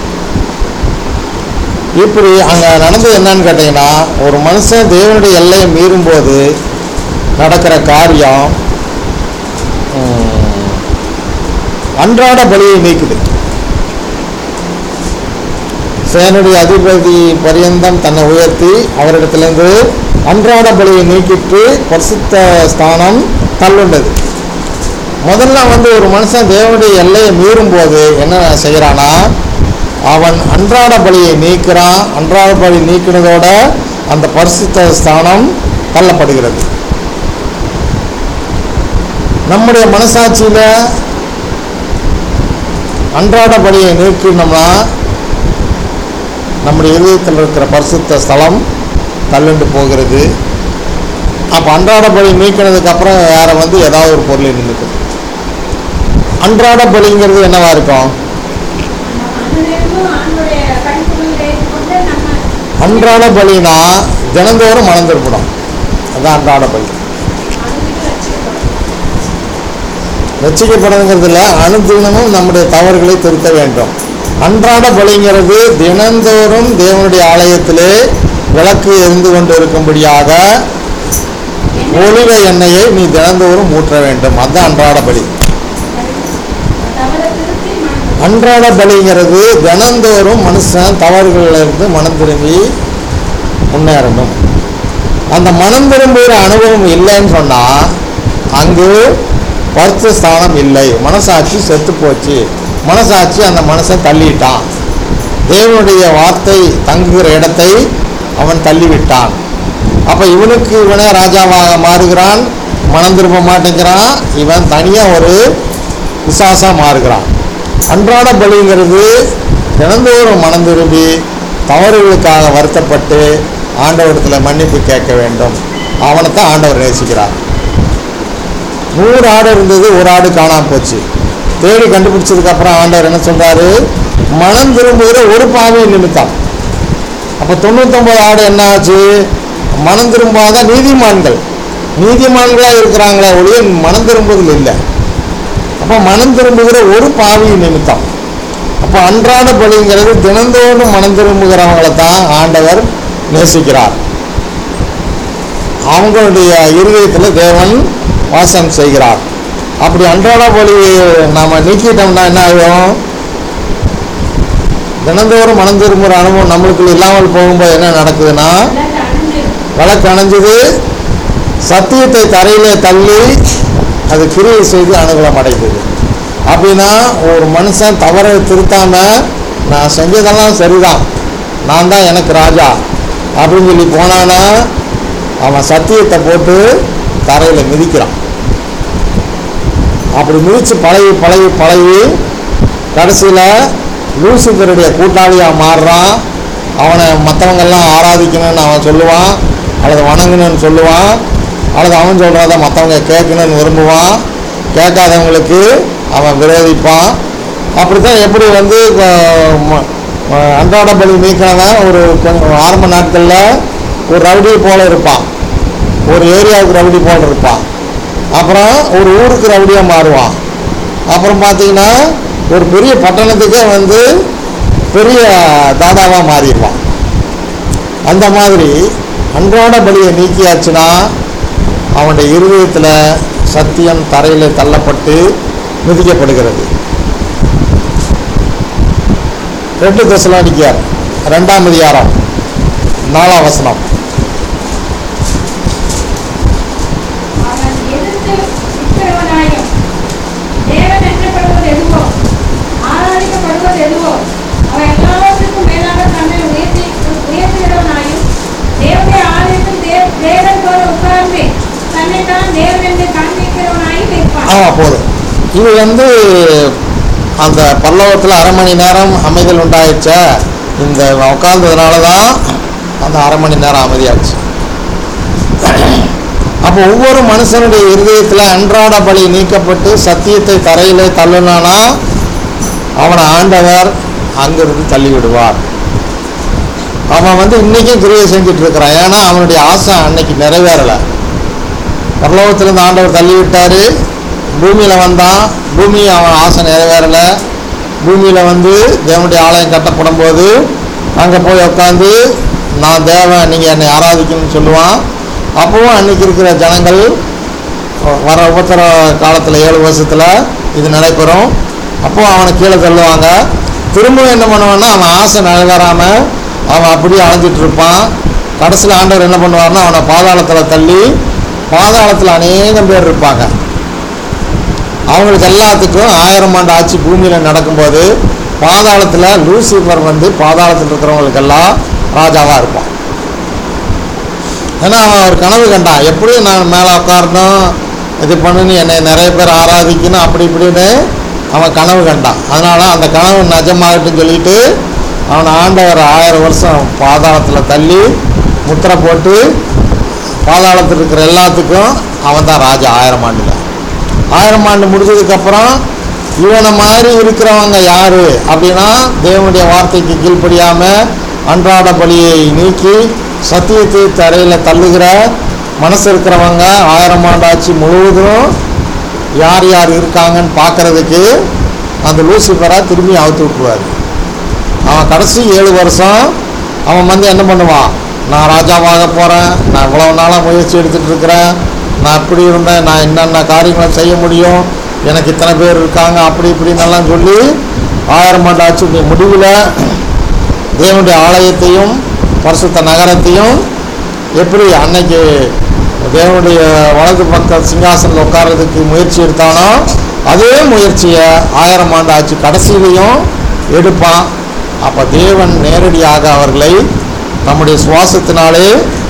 இப்படி அங்கே நடந்தது என்னன்னு கேட்டிங்கன்னா, ஒரு மனுஷன் தேவனுடைய எல்லையை மீறும்போது நடக்கிற காரியம் அன்றாட பலியை நீக்குது. சேனுடைய அதிபதி பரியந்தம் தன்னை உயர்த்தி அவரிடத்திலிருந்து அன்றாட பலியை நீக்கிட்டு பரிசுத்த ஸ்தானம் தள்ளுண்டது. முதல்ல வந்து ஒரு மனுஷன் தேவனுடைய எல்லையை மீறும் போது என்ன செய்கிறானா, அவன் அன்றாட பலியை நீக்கிறான். அன்றாட பலி நீக்கினதோட அந்த பரிசுத்த ஸ்தானம் தள்ளப்படுகிறது. நம்முடைய மனசாட்சியில் அன்றாட பலியை நீக்கினோம்னா நம்முடைய இதயத்தில் இருக்கிற பரிசுத்த ஸ்தலம் தள்ளுண்டு போகிறது. அப்போ அன்றாட பலி நீக்கினதுக்கப்புறம் வேறு வந்து ஏதாவது ஒரு பொருளை நின்றுக்கும். அன்றாட பலிங்கிறது என்னவா இருக்கும்? அன்றாட பலினா தினந்தோறும் மனம் திருப்பணும். அதுதான் அன்றாட பலி. ரட்சிக்கப்படுறதுங்கிறதுல அனுதினமும் நம்முடைய தவறுகளை திருத்த வேண்டும். அன்றாட பலிங்கிறது தினந்தோறும் தேவனுடைய ஆலயத்திலே விளக்கு எரிந்து கொண்டு இருக்கும்படியாக ஒலிவ எண்ணெயை நீ தினந்தோறும் ஊற்ற வேண்டும். அதுதான் அன்றாட பலி. அன்றாட பலிங்கிறது தினந்தோறும் மனுஷன் தவறுகளிலிருந்து மனம் திரும்பி முன்னேறணும். அந்த மனம் திரும்புகிற அனுபவம் இல்லைன்னு சொன்னால் அங்கு பரிசுத்த ஸ்தானம் இல்லை. மனசாட்சி செத்து போச்சு. மனசாட்சி அந்த மனுஷன் தள்ளிட்டான். தேவனுடைய வார்த்தை தங்குகிற இடத்தை அவன் தள்ளிவிட்டான். அப்போ இவனுக்கு இவனே ராஜாவாக மாறுகிறான். மனம் திரும்ப மாட்டேங்கிறான். இவன் தனியாக ஒரு பிசாசாக மாறுகிறான். அன்றாட பலிங்கிறது தினந்தோறும் மனம் திரும்பி தவறுகளுக்காக வருத்தப்பட்டு ஆண்டவரிடத்தில் மன்னிப்பு கேட்க வேண்டும். அவனைத்தான் ஆண்டவர் நேசிக்கிறார். நூறு ஆடு இருந்தது, ஒரு ஆடு காணாமல் போச்சு. தேடி கண்டுபிடிச்சதுக்கப்புறம் ஆண்டவர் என்ன சொல்கிறாரு? மனம் திரும்புகிற ஒரு பாவி நிமித்தம். அப்போ தொண்ணூத்தொம்பது ஆடு என்ன ஆச்சு? மனம் திரும்பாத நீதிமான்கள். நீதிமான்களாக இருக்கிறாங்களே ஒழிய மனம் திரும்புதல் இல்லை. அப்போ மனம் திரும்புகிற ஒரு பாவி நிமித்தம். அப்போ அன்றாட பலிங்கிறது தினந்தோறும் மனம் திரும்புகிறவங்களை தான் ஆண்டவர் நேசிக்கிறார். அவங்களுடைய இருதயத்தில் தேவன் வாசம் செய்கிறார். அப்படி அன்றாட பலி நாம் நீக்கிட்டோம்னா என்ன ஆகும்? தினந்தோறும் மனம் திரும்புகிற அனுபவம் நம்மளுக்குள்ள இல்லாமல் போகும்போது என்ன நடக்குதுன்னா, விளக்கு அணைஞ்சது, சத்தியத்தை தரையிலே தள்ளி அது கிரியை செய்து அனுகூலம் அடைந்தது. அப்படின்னா ஒரு மனுஷன் தவறை திருத்தாம நான் செஞ்சதெல்லாம் சரிதான், நான் தான் எனக்கு ராஜா அப்படின்னு சொல்லி போனானா அவன் சத்தியத்தை போட்டு தரையில் மிதிக்கிறான். அப்படி மிதித்து பழகி பழகி பழகி கடைசியில் லூசிஃபருடைய கூட்டாளியாக மாறுறான். அவனை மற்றவங்கெல்லாம் ஆராதிக்கணும்னு அவன் சொல்லுவான், அல்லது வணங்கணும்னு சொல்லுவான், அல்லது அவன் சொல்கிறத மற்றவங்க கேட்கணும்னு விரும்புவான். கேட்காதவங்களுக்கு அவன் விரோதிப்பான். அப்படி தான் எப்படி வந்து அன்றாட பலி நீக்கிறவன் ஒரு கொஞ்சம் ஆரம்ப நாட்களில் ஒரு ரவுடி போல் இருப்பான், ஒரு ஏரியாவுக்கு ரவுடி போல் இருப்பான், அப்புறம் ஒரு ஊருக்கு ரவுடியாக மாறுவான், அப்புறம் பார்த்திங்கன்னா ஒரு பெரிய பட்டணத்துக்கே வந்து பெரிய தாதாவாக மாறிடுவான். அந்த மாதிரி அன்றாட பலியை நீக்கியாச்சுன்னா அவனுடைய இருதயத்தில் சத்தியம் தரையில் தள்ளப்பட்டு மிதிக்கப்படுகிறது. ரெண்டு தெசலோனிக்கேயர் ரெண்டாம் அதிகாரம் நாலாம் வசனம். அவன் எதிர்த்து நிற்கிறவனாயும் தேவன் என்றப்படுவது எதுவோ ஆராதிக்கப்படுவது எதுவோ அவன் எல்லாவற்றுக்கும் மேலாக தன்னை உயர்த்தி உயர்த்துகிறவனாயும் தேவனுடைய ஆலயத்தில் தேவன் போல உட்கார்ந்து தன்னை தான் தேவன் என்று காண்பிக்கிறவனாயும் இருப்பான். ஆமாம், போதும். இது வந்து அந்த பல்லவத்தில் அரை மணி நேரம் அமைதல் உண்டாயிடுச்ச, இந்த உட்கார்ந்ததுனால தான் அந்த அரை மணி நேரம் அமைதியாச்சு. அப்போ ஒவ்வொரு மனுஷனுடைய இருதயத்தில் அன்றாட பலி நீக்கப்பட்டு சத்தியத்தை தரையிலே தள்ளுனானா அவனை ஆண்டவர் அங்கிருந்து தள்ளிவிடுவார். அவன் வந்து இன்றைக்கும் கிரியை செஞ்சுட்டு இருக்கிறான். ஏன்னா அவனுடைய ஆசை அன்னைக்கு நிறைவேறலை. பரலோகத்திலிருந்து ஆண்டவர் தள்ளிவிட்டார், பூமியில் வந்தான், பூமி அவன் ஆசை நிறைவேறலை. பூமியில் வந்து தேவனுடைய ஆலயம் கட்டப்படும் போது அங்கே போய் உட்காந்து நான் தேவன், நீங்கள் என்னை ஆராதிக்கணும்னு சொல்லுவான். அப்போவும் அன்றைக்கி இருக்கிற ஜனங்கள் வர உபத்திர காலத்தில் ஏழு வருஷத்தில் இது நடைபெறும். அப்போது அவனை கீழே தள்ளுவாங்க. திரும்பவும் என்ன பண்ணுவான்னா அவன் ஆசை நிறைவேறாமல் அவன் அப்படியே அலைஞ்சிட்டு இருப்பான். கடைசியில் ஆண்டவர் என்ன பண்ணுவார்னா அவனை பாதாளத்தில் தள்ளி, பாதாளத்தில் அநேகம் பேர் இருப்பாங்க. அவங்களுக்கு எல்லாத்துக்கும் ஆயிரம் ஆண்டு ஆட்சி பூமியில் நடக்கும்போது பாதாளத்தில் லூசிஃபர் வந்து பாதாளத்தில் இருக்கிறவங்களுக்கெல்லாம் ராஜாவாக இருப்பான். ஏன்னா அவன் ஒரு கனவு கண்டான், எப்படியும் நான் மேலே உட்காரணும், இது பண்ணு, என்னை நிறைய பேர் ஆராதிக்கணும், அப்படி இப்படின்னு அவன் கனவு கண்டான். அதனால் அந்த கனவு நிஜமாகட்டுன்னு சொல்லிட்டு அவனை ஆண்டவர் ஆயிரம் வருஷம் பாதாளத்தில் தள்ளி முத்திரை போட்டு பாதாளத்தில் இருக்கிற எல்லாத்துக்கும் அவன் தான் ராஜா. ஆயிரம் ஆண்டில் ஆயிரம் ஆண்டு முடிஞ்சதுக்கப்புறம் இவனை மாதிரி இருக்கிறவங்க யார் அப்படின்னா தேவனுடைய வார்த்தைக்கு கீழ்ப்படியாமல் அன்றாட பலியை நீக்கி சத்தியத்தை தரையில் தள்ளுகிற மனசு இருக்கிறவங்க ஆயிரம் ஆண்டு ஆட்சி முழுவதும் யார் யார் இருக்காங்கன்னு பார்க்குறதுக்கு அந்த லூசிஃபரை திரும்பி அவுத்து விட்டுருவார். அவன் கடைசி ஏழு வருஷம் அவன் வந்து என்ன பண்ணுவான், நான் ராஜாவாக போகிறேன், நான் இவ்வளோ நாளாக முயற்சி எடுத்துகிட்டு இருக்கிறேன், நான் இப்படி இருந்தேன், நான் என்னென்ன காரியங்களை செய்ய முடியும், எனக்கு இத்தனை பேர் இருக்காங்க, அப்படி இப்படின்னெல்லாம் சொல்லி ஆயிரம் ஆண்டு ஆட்சி முடிவில் தேவனுடைய ஆலயத்தையும் பரிசுத்த நகரத்தையும் எப்படி அன்னைக்கு தேவனுடைய வலது பக்க சிங்காசனில் உட்கார்றதுக்கு முயற்சி எடுத்தானோ அதே முயற்சியை ஆயிரம் ஆண்டு ஆட்சி கடைசியிலையும் எடுப்பான். அப்போ தேவன் நேரடியாக அவர்களை நம்முடைய சுவாசத்தினாலே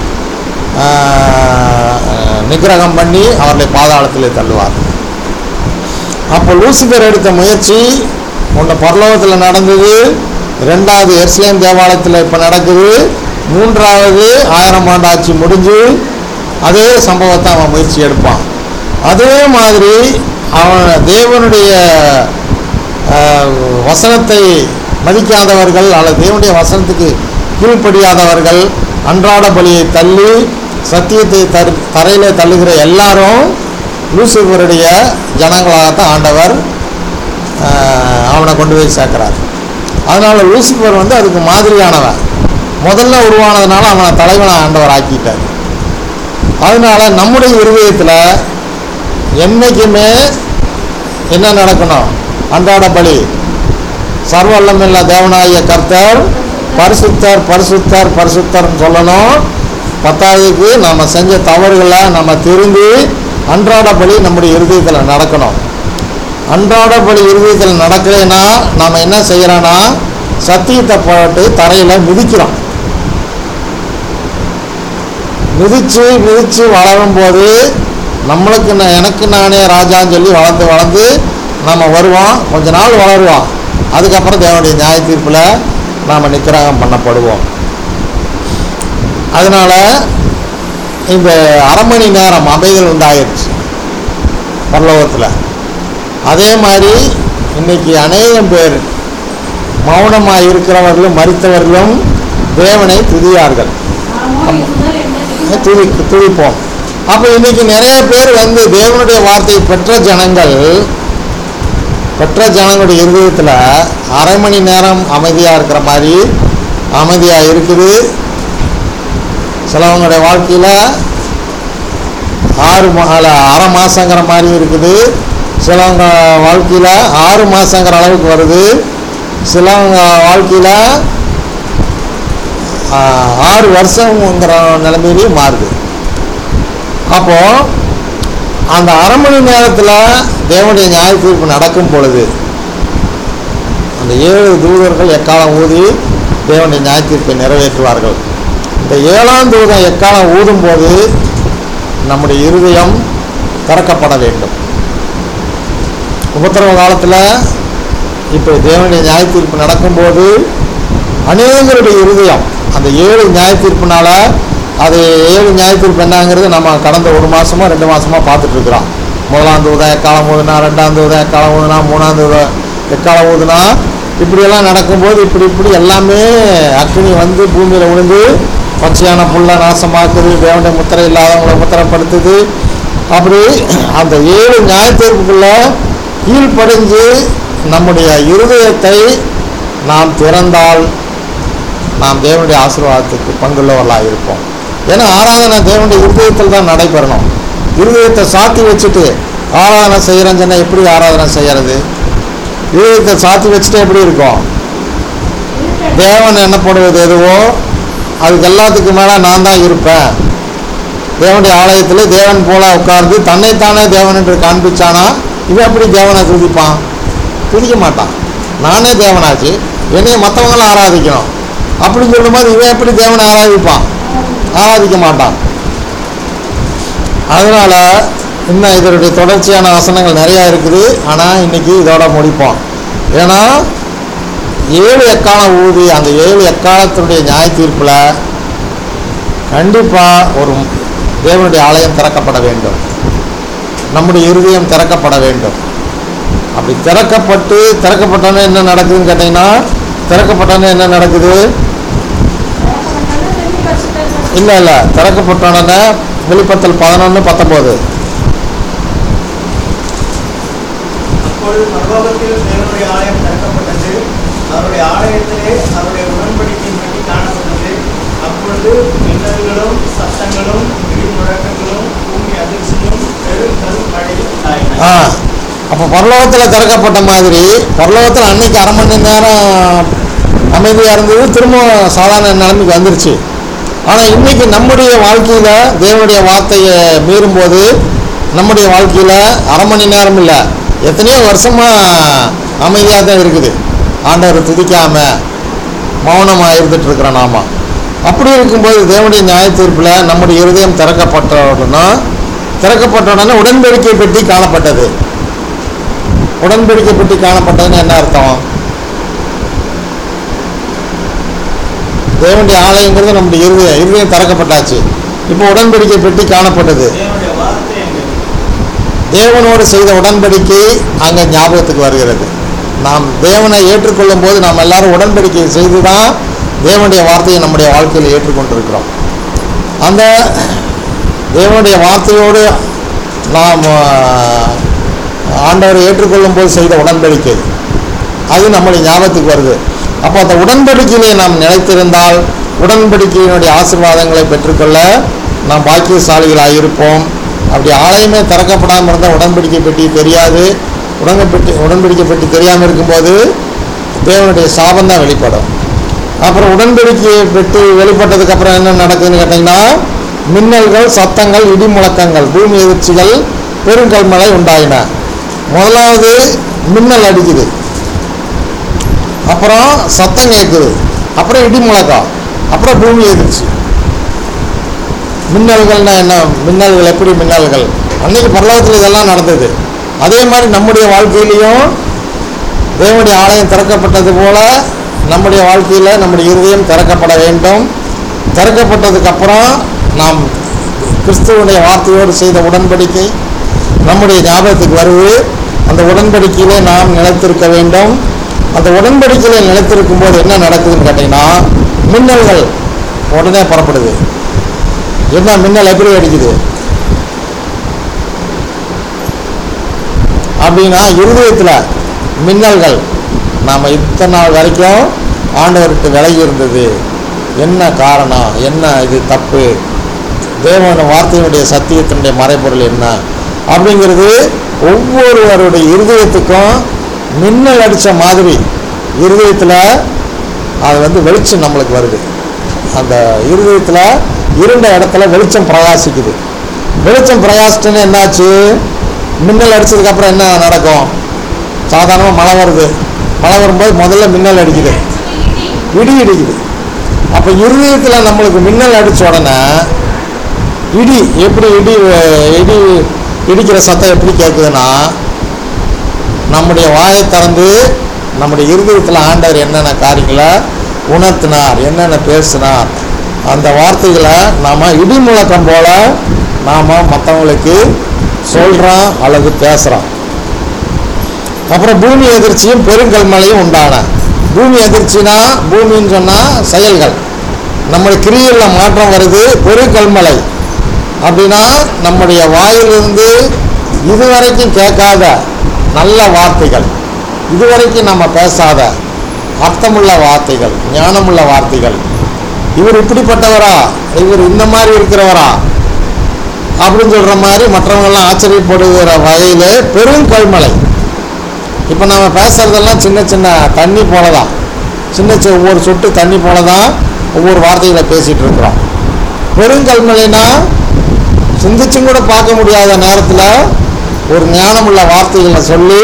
நிகிரகம் பண்ணி அவர்களை பாதாளத்தில் தள்ளுவார். அப்போ லூசிஃபர் எடுத்த முயற்சி ஒன்று பரலோகத்தில் நடந்தது, ரெண்டாவது எருசலேம் தேவாலயத்தில் இப்போ நடக்குது, மூன்றாவது ஆயிரம் ஆண்டு ஆட்சி முடிஞ்சு அதே சம்பவத்தை அவன் முயற்சி எடுப்பான். அதே மாதிரி அவன் தேவனுடைய வசனத்தை மதிக்காதவர்கள் அல்லது தேவனுடைய வசனத்துக்கு கீழ்ப்படியாதவர்கள் அன்றாட பலியை தள்ளி சத்தியத்தை தரு தரையில் தள்ளுகிற எல்லாரும் லூசிபருடைய ஜனங்களாகத்தான் ஆண்டவர் அவனை கொண்டு போய் சேர்க்கிறார். அதனால் லூசிபர் வந்து அதுக்கு மாதிரியானவன். முதல்ல உருவானதுனால அவனை தலைவனை ஆண்டவர் ஆக்கிட்டார். அதனால நம்முடைய இருதயத்தில் என்றைக்குமே என்ன நடக்கணும்? அன்றாட பலி சர்வல்லமில்ல தேவனாகிய கர்த்தர் பரிசுத்தர் பரிசுத்தர் பரிசுத்தர்னு சொல்லணும். பத்தாவதுக்கு நம்ம செஞ்ச தவறுகளை நம்ம திரும்பி அன்றாட பலி நம்முடைய இருதயத்தில் நடக்கணும். அன்றாட பலி இருதயத்தில் நடக்கலைன்னா நாம் என்ன செய்கிறோன்னா சத்தியத்தை போட்டு தரையில் மிதிக்கிறோம். மிதித்து மிதித்து வளரும் போது நம்மளுக்கு நான் எனக்கு நானே ராஜான்னு சொல்லி வளர்ந்து வளர்ந்து நம்ம வருவோம். கொஞ்ச நாள் வளருவோம். அதுக்கப்புறம் தேவனுடைய நியாய தீர்ப்பில் நாம் நிக்கிரகம் பண்ணப்படுவோம். அதனால் இந்த அரை மணி நேரம் அமைதல் உண்டாயிருச்சு பரலோகத்தில். அதே மாதிரி இன்றைக்கி அநேகம் பேர் மௌனமாக இருக்கிறவர்களும் மரித்தவர்களும் தேவனை துதியார்கள், துதி துதிப்போம். அப்போ இன்றைக்கி நிறைய பேர் வந்து தேவனுடைய வார்த்தையை பெற்ற ஜனங்கள் பெற்ற ஜனங்களுடைய இருதயத்தில் அரை மணி நேரம் அமைதியாக இருக்கிற மாதிரி அமைதியாக இருக்குது. சிலவங்களுடைய வாழ்க்கையில் ஆறு மா அரை மாதங்கிற மாதிரி இருக்குது. சிலவங்க வாழ்க்கையில் ஆறு மாதங்கிற அளவுக்கு வருது. சிலவங்க வாழ்க்கையில் ஆறு வருஷங்கிற நிலைமையிலையும் மாறுது. அப்போது அந்த அரை மணி நேரத்தில் தேவனுடைய நியாய தீர்ப்பு நடக்கும் பொழுது அந்த ஏழு தூதர்கள் எக்காலம் ஊதி தேவனுடைய நியாய தீர்ப்பை நிறைவேற்றுவார்கள். இந்த ஏழாம் தூதம் எக்காலம் ஊதும்போது நம்முடைய இருதயம் திறக்கப்பட வேண்டும். உபத்திரவ காலத்தில் இப்போ தேவனுடைய நியாய தீர்ப்பு நடக்கும்போது அநேகருடைய இருதயம் அந்த ஏழு நியாய தீர்ப்புனால அது ஏழு நியாய தீர்ப்பு என்னங்கிறது நம்ம கடந்த ஒரு மாதமாக ரெண்டு மாதமாக பார்த்துட்ருக்குறோம். முதலாம் தூதம் எக்காலம் ஊதுனா, ரெண்டாம் தூதம் எக்காலம் ஊதுனா, மூணாம் தூதம் எக்காலம் ஊதுனா, இப்படியெல்லாம் நடக்கும்போது இப்படி இப்படி எல்லாமே அக்னி வந்து பூமியில் விழுந்து பச்சையான புல்லை நாசமாக்குது, தேவனுடைய முத்திரை இல்லாதவங்களை முத்திரப்படுத்துது. அப்படி அந்த ஏழு நியாய தீர்ப்புக்குள்ளே கீழ்ப்படிஞ்சு நம்முடைய இருதயத்தை நாம் திறந்தால் நாம் தேவனுடைய ஆசீர்வாதத்துக்கு பங்குள்ளவர்களாக இருப்போம். ஏன்னா ஆராதனை தேவனுடைய இருதயத்தில் தான் நடைபெறணும். இருதயத்தை சாத்தி வச்சுட்டு ஆராதனை செய்கிறேன்னு சொன்னால் எப்படி ஆராதனை செய்கிறது? இருதயத்தை சாத்தி வச்சுட்டு எப்படி இருக்கும்? தேவன் என்னப்படுவது எதுவோ அதுக்கு எல்லாத்துக்கு மேலே நான் தான் இருப்பேன். தேவனுடைய ஆலயத்தில் தேவன் போல உட்கார்ந்து தன்னைத்தானே தேவன் என்று காண்பிச்சானா இவன் எப்படி தேவனை துதிப்பான்? துதிக்க மாட்டான். நானே தேவனாச்சு, என்னைய மற்றவங்களும் ஆராதிக்கணும் அப்படின்னு சொல்லும்போது இவன் எப்படி தேவனை ஆராதிப்பான்? ஆராதிக்க மாட்டான். அதனால் இன்னும் இதனுடைய தொடர்ச்சியான வசனங்கள் நிறையா இருக்குது. ஆனால் இன்றைக்கி இதோட முடிப்போம். ஏன்னா ஏழு எக்காலம் ஊதி அந்த ஏழு எக்காலத்தினுடைய நியாய தீர்ப்பில் கண்டிப்பாக ஒரு தேவனுடைய ஆலயம் திறக்கப்பட வேண்டும். நம்முடைய இருதயம் திறக்கப்பட வேண்டும். அப்படி திறக்கப்பட்டு திறக்கப்பட்டோன்னே என்ன நடக்குதுன்னு கேட்டிங்கன்னா திறக்கப்பட்டோன்னே என்ன நடக்குது? இல்லை இல்லை திறக்கப்பட்டோன்னே வெளிப்படுத்தல் பதினொன்று பத்தொம்போது அப்பொழுது பரலோகத்தில் தேவனுடைய ஆலயம் திறக்கப்பட்டது. அவருடைய ஆலயத்திலே அவருடைய உடன்படிக்கையின் பற்றி காணப்பட்டது. அப்பொழுது மின்னல்களும் சத்தங்களும் இடிமுழக்கங்களும் பூமி அதிர்ச்சியும் பெருங்கல் மழையும் உண்டாயின. ஆ அப்போ பரலோகத்தில் திறக்கப்பட்ட மாதிரி பரலோகத்தில் அன்னைக்கு அரை மணி நேரம் அமைதியாக இருந்தது, திரும்ப சாதாரண நிலைமைக்கு வந்துருச்சு. ஆனால் இன்றைக்கி நம்முடைய வாழ்க்கையில் தேவனுடைய வார்த்தையை மீறும்போது நம்முடைய வாழ்க்கையில் அரை மணி நேரம் இல்லை, எத்தனையோ வருஷமாக அமைதியாக தான் இருக்குது. ஆண்டவர் துதிக்காமல் மௌனமாக இருந்துகிட்ருக்குறோம் நாம. அப்படி இருக்கும்போது தேவனுடைய நியாய தீர்ப்பில் நம்முடைய இருதயம் திறக்கப்பட்ட உடனே திறக்கப்பட்ட உடனே உடன்படிக்கை பெட்டி காணப்பட்டது. உடன்படிக்கை பெட்டி காணப்பட்டதுன்னு என்ன அர்த்தம்? தேவனுடைய ஆலயங்கிறது நம்முடைய இருதயம் இருதயம் திறக்கப்பட்டாச்சு. இப்போ உடன்படிக்கை பெட்டி காணப்பட்டது. தேவனுடைய வார்த்தை எங்க தேவனோடு செய்த உடன்படிக்கை அங்கே ஞாபகத்துக்கு வருகிறது. நாம் தேவனை ஏற்றுக்கொள்ளும் போது நாம் எல்லாரும் உடன்படிக்கை செய்து தான் தேவனுடைய வார்த்தையை நம்முடைய வாழ்க்கையில் ஏற்றுக்கொண்டிருக்கிறோம். அந்த தேவனுடைய வார்த்தையோடு நாம் ஆண்டவரை ஏற்றுக்கொள்ளும் போது செய்த உடன்படிக்கை அது நம்முடைய ஞாபகத்துக்கு வருது. அப்போ அந்த உடன்படிக்கையிலே நாம் நிலைத்திருந்தால் உடன்படிக்கையினுடைய ஆசீர்வாதங்களை பெற்றுக்கொள்ள நாம் பாக்கியசாலிகளாக இருப்போம். அப்படி ஆலயமே திறக்கப்படாமல் இருந்தால் உடன்படிக்கை பெட்டி தெரியாது. உடன்பெட்டி உடன்படிக்கை பெட்டி தெரியாமல் இருக்கும்போது தேவனுடைய சாபம் தான் வெளிப்படும். அப்புறம் உடன்படிக்கை பெட்டி வெளிப்பட்டதுக்கு அப்புறம் என்ன நடக்குதுன்னு கேட்டிங்கன்னா மின்னல்கள், சத்தங்கள், இடி முழக்கங்கள், பூமி எதிர்ச்சிகள், பெருங்கல்மழை உண்டாயின. முதலாவது மின்னல் அடிக்குது, அப்புறம் சத்தம் கேட்குது, அப்புறம் இடி முழக்கம், அப்புறம் பூமி எதிர்ச்சி. மின்னல்கள்னா என்ன? மின்னல்கள் எப்படி மின்னல்கள்? அன்னைக்கு பரலோகத்தில் இதெல்லாம் நடந்தது. அதே மாதிரி நம்முடைய வாழ்க்கையிலையும் தேவனுடைய ஆலயம் திறக்கப்பட்டது போல நம்முடைய வாழ்க்கையில் நம்முடைய இருதயம் திறக்கப்பட வேண்டும். திறக்கப்பட்டதுக்கப்புறம் நாம் கிறிஸ்துவனுடைய வார்த்தையோடு செய்த உடன்படிக்கை நம்முடைய ஞாபகத்துக்கு வருது. அந்த உடன்படிக்கையிலே நாம் நிலைத்திருக்க வேண்டும். அந்த உடன்படிக்கையில் நிலைத்திருக்கும் போது என்ன நடக்குதுன்னு கேட்டிங்கன்னா மின்னல்கள் உடனே புறப்படுது. என்ன மின்னல் எப்படி அடிக்குது அப்படின்னா இருதயத்தில் மின்னல்கள். நாம் இத்தனை நாள் வரைக்கும் ஆண்டவர்கிட்ட விலகி இருந்தது என்ன காரணம், என்ன இது தப்பு, தேவன வார்த்தையினுடைய சத்தியத்தினுடைய மறைபொருள் என்ன அப்படிங்கிறது ஒவ்வொருவருடைய இருதயத்துக்கும் மின்னல் அடித்த மாதிரி இருதயத்தில் அது வந்து வெளிச்சம் நம்மளுக்கு வருது. அந்த இருதயத்தில் இருண்ட இடத்துல வெளிச்சம் பிரகாசிக்குது. வெளிச்சம் பிரகாசிச்சுன்னு என்னாச்சு? மின்னல் அடித்ததுக்கப்புறம் என்ன நடக்கும்? சாதாரணமாக மழை வருது. மழை வரும்போது முதல்ல மின்னல் அடிக்குது, இடி இடிக்குது. அப்போ இருதயத்தில் நம்மளுக்கு மின்னல் அடித்த உடனே இடி எப்படி இடி இடி இடிக்கிற சத்தம் எப்படி கேட்குதுன்னா நம்முடைய வாயை திறந்து நம்முடைய இருதயத்தில் ஆண்டவர் என்னென்ன காரியங்களை உணர்த்தினார், என்னென்ன பேசினார், அந்த வார்த்தைகளை நாம் இடி முழக்கம் போல் நாம் மற்றவங்களுக்கு சொல்கிறோம் அல்லது பேசுகிறோம். அப்புறம் பூமி எதிர்ச்சியும் பெருங்கல்மழையும் உண்டான. பூமி எதிர்ச்சினா பூமின்னு சொன்னால் செயல்கள், நம்முடைய கிரியையில் மாற்றம் வருது. பெருங்கல்மழை அப்படின்னா நம்முடைய வாயிலிருந்து இதுவரைக்கும் கேட்காத நல்ல வார்த்தைகள், இதுவரைக்கும் நம்ம பேசாத அர்த்தமுள்ள வார்த்தைகள், ஞானமுள்ள வார்த்தைகள். இவர் இப்படிப்பட்டவரா, இவர் இந்த மாதிரி இருக்கிறவரா அப்படின்னு சொல்கிற மாதிரி மற்றவங்கெல்லாம் ஆச்சரியப்படுகிற வகையில் பெருங்கல்மழை. இப்போ நம்ம பேசுகிறதெல்லாம் சின்ன சின்ன தண்ணி போல தான், சின்ன சின்ன ஒவ்வொரு சொட்டு தண்ணி போல தான் ஒவ்வொரு வார்த்தைகளை பேசிகிட்டு இருக்கிறோம். பெருங்கல்மழைனா சிந்திச்சும் கூட பார்க்க முடியாத நேரத்தில் ஒரு ஞானமுள்ள வார்த்தைகளை சொல்லி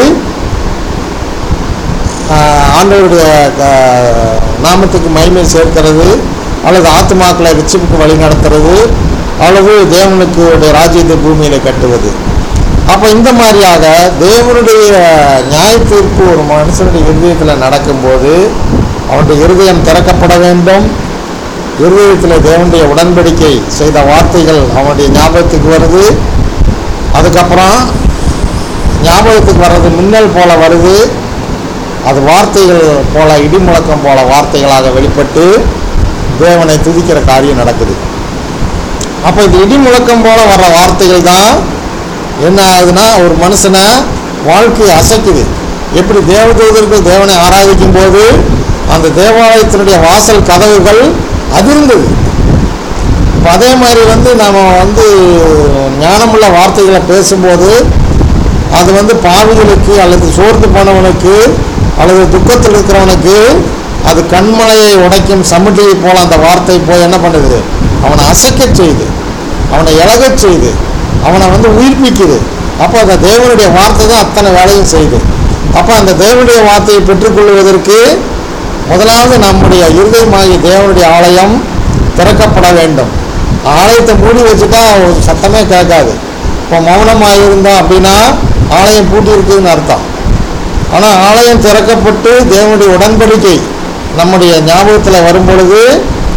ஆண்டவருடைய நாமத்துக்கு மகிமை சேர்க்கிறது, அல்லது ஆத்மாக்களை ரிச்சிப்புக்கு வழி நடத்துறது, அல்லது தேவனுக்கு ராஜ்யத்தை பூமியில் கட்டுவது. அப்போ இந்த மாதிரியாக தேவனுடைய நியாயத்தீர்ப்பு ஒரு மனுஷனுடைய இருதயத்தில் நடக்கும்போது அவனுடைய இருதயம் திறக்கப்பட வேண்டும். இருதயத்தில் தேவனுடைய உடன்படிக்கை செய்த வார்த்தைகள் அவனுடைய ஞாபகத்துக்கு வருது. அதுக்கப்புறம் ஞாபகத்துக்கு வர்றது மின்னல் போல வருது. அது வார்த்தைகள் போல இடி முழக்கம் போல வார்த்தைகளாக வெளிப்பட்டு தேவனை துதிக்கிற காரியம் நடக்குது. அப்போ இந்த இடி முழக்கம் போல வர்ற வார்த்தைகள் தான் என்ன ஆகுதுன்னா ஒரு மனுஷனை வாழ்க்கையை அசைக்குது. எப்படி தேவதூதர்கள் தேவனை ஆராதிக்கும் போது அந்த தேவாலயத்தினுடைய வாசல் கதவுகள் அதிர்ந்தது. இப்போ அதே மாதிரி வந்து நாம் வந்து ஞானமுள்ள வார்த்தைகளை பேசும்போது அது வந்து பாவிகளுக்கு அல்லது சோர்ந்து போனவனுக்கு அல்லது துக்கத்தில் இருக்கிறவனுக்கு அது கண்மலையை உடைக்கும் சமுட்டியை போல அந்த வார்த்தை போய் என்ன பண்ணுது? அவனை அசைக்க செய்து, அவனை இழகச் செய்து, அவனை வந்து உயிர்ப்பிக்குது. அப்போ அந்த தேவனுடைய வார்த்தை தான் அத்தனை வேலையும் செய்யுது. அப்போ அந்த தேவனுடைய வார்த்தையை பெற்றுக்கொள்வதற்கு முதலாவது நம்முடைய இருதயமாகிய தேவனுடைய ஆலயம் திறக்கப்பட வேண்டும். ஆலயத்தை மூடி வச்சுட்டா ஒரு சத்தமே கேட்காது. இப்போ மௌனமாக இருந்தால் அப்படின்னா ஆலயம் பூட்டி இருக்குதுன்னு அர்த்தம். ஆனால் ஆலயம் திறக்கப்பட்டு தேவனுடைய உடன்படிக்கை நம்முடைய ஞாபகத்தில் வரும் பொழுது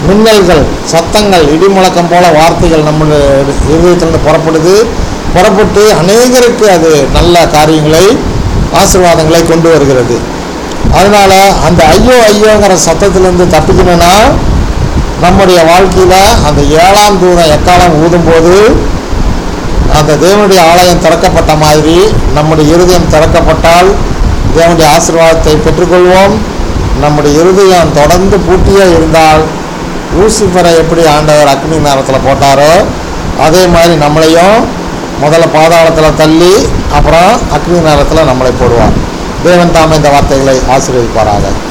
மின்னல்கள், சத்தங்கள், இடிமுழக்கம் போல வார்த்தைகள் நம்முடைய இருதயத்திலிருந்து புறப்படுது. புறப்பட்டு அநேகருக்கு அது நல்ல காரியங்களை, ஆசீர்வாதங்களை கொண்டு வருகிறது. அதனால் அந்த ஐயோ ஐயோங்கிற சத்தத்திலிருந்து தப்பிக்கணும்னா நம்முடைய வாழ்க்கையில் அந்த ஏழாம் தூதம் எக்காலம் ஊதும்போது அந்த தேவனுடைய ஆலயம் திறக்கப்பட்ட மாதிரி நம்முடைய இருதயம் திறக்கப்பட்டால் தேவனுடைய ஆசீர்வாதத்தை பெற்றுக்கொள்வோம். நம்முடைய இருதயம் தொடர்ந்து பூட்டியே இருந்தால் லூசிஃபரை எப்படி ஆண்டவர் அக்னி நேரத்தில் போட்டாரோ அதே மாதிரி நம்மளையும் முதல்ல பாதாளத்தில் தள்ளி அப்புறம் அக்னி நேரத்தில் நம்மளை போடுவார். தேவன் தாமே இந்த வார்த்தைகளை ஆசீர்வதிப்பாராக.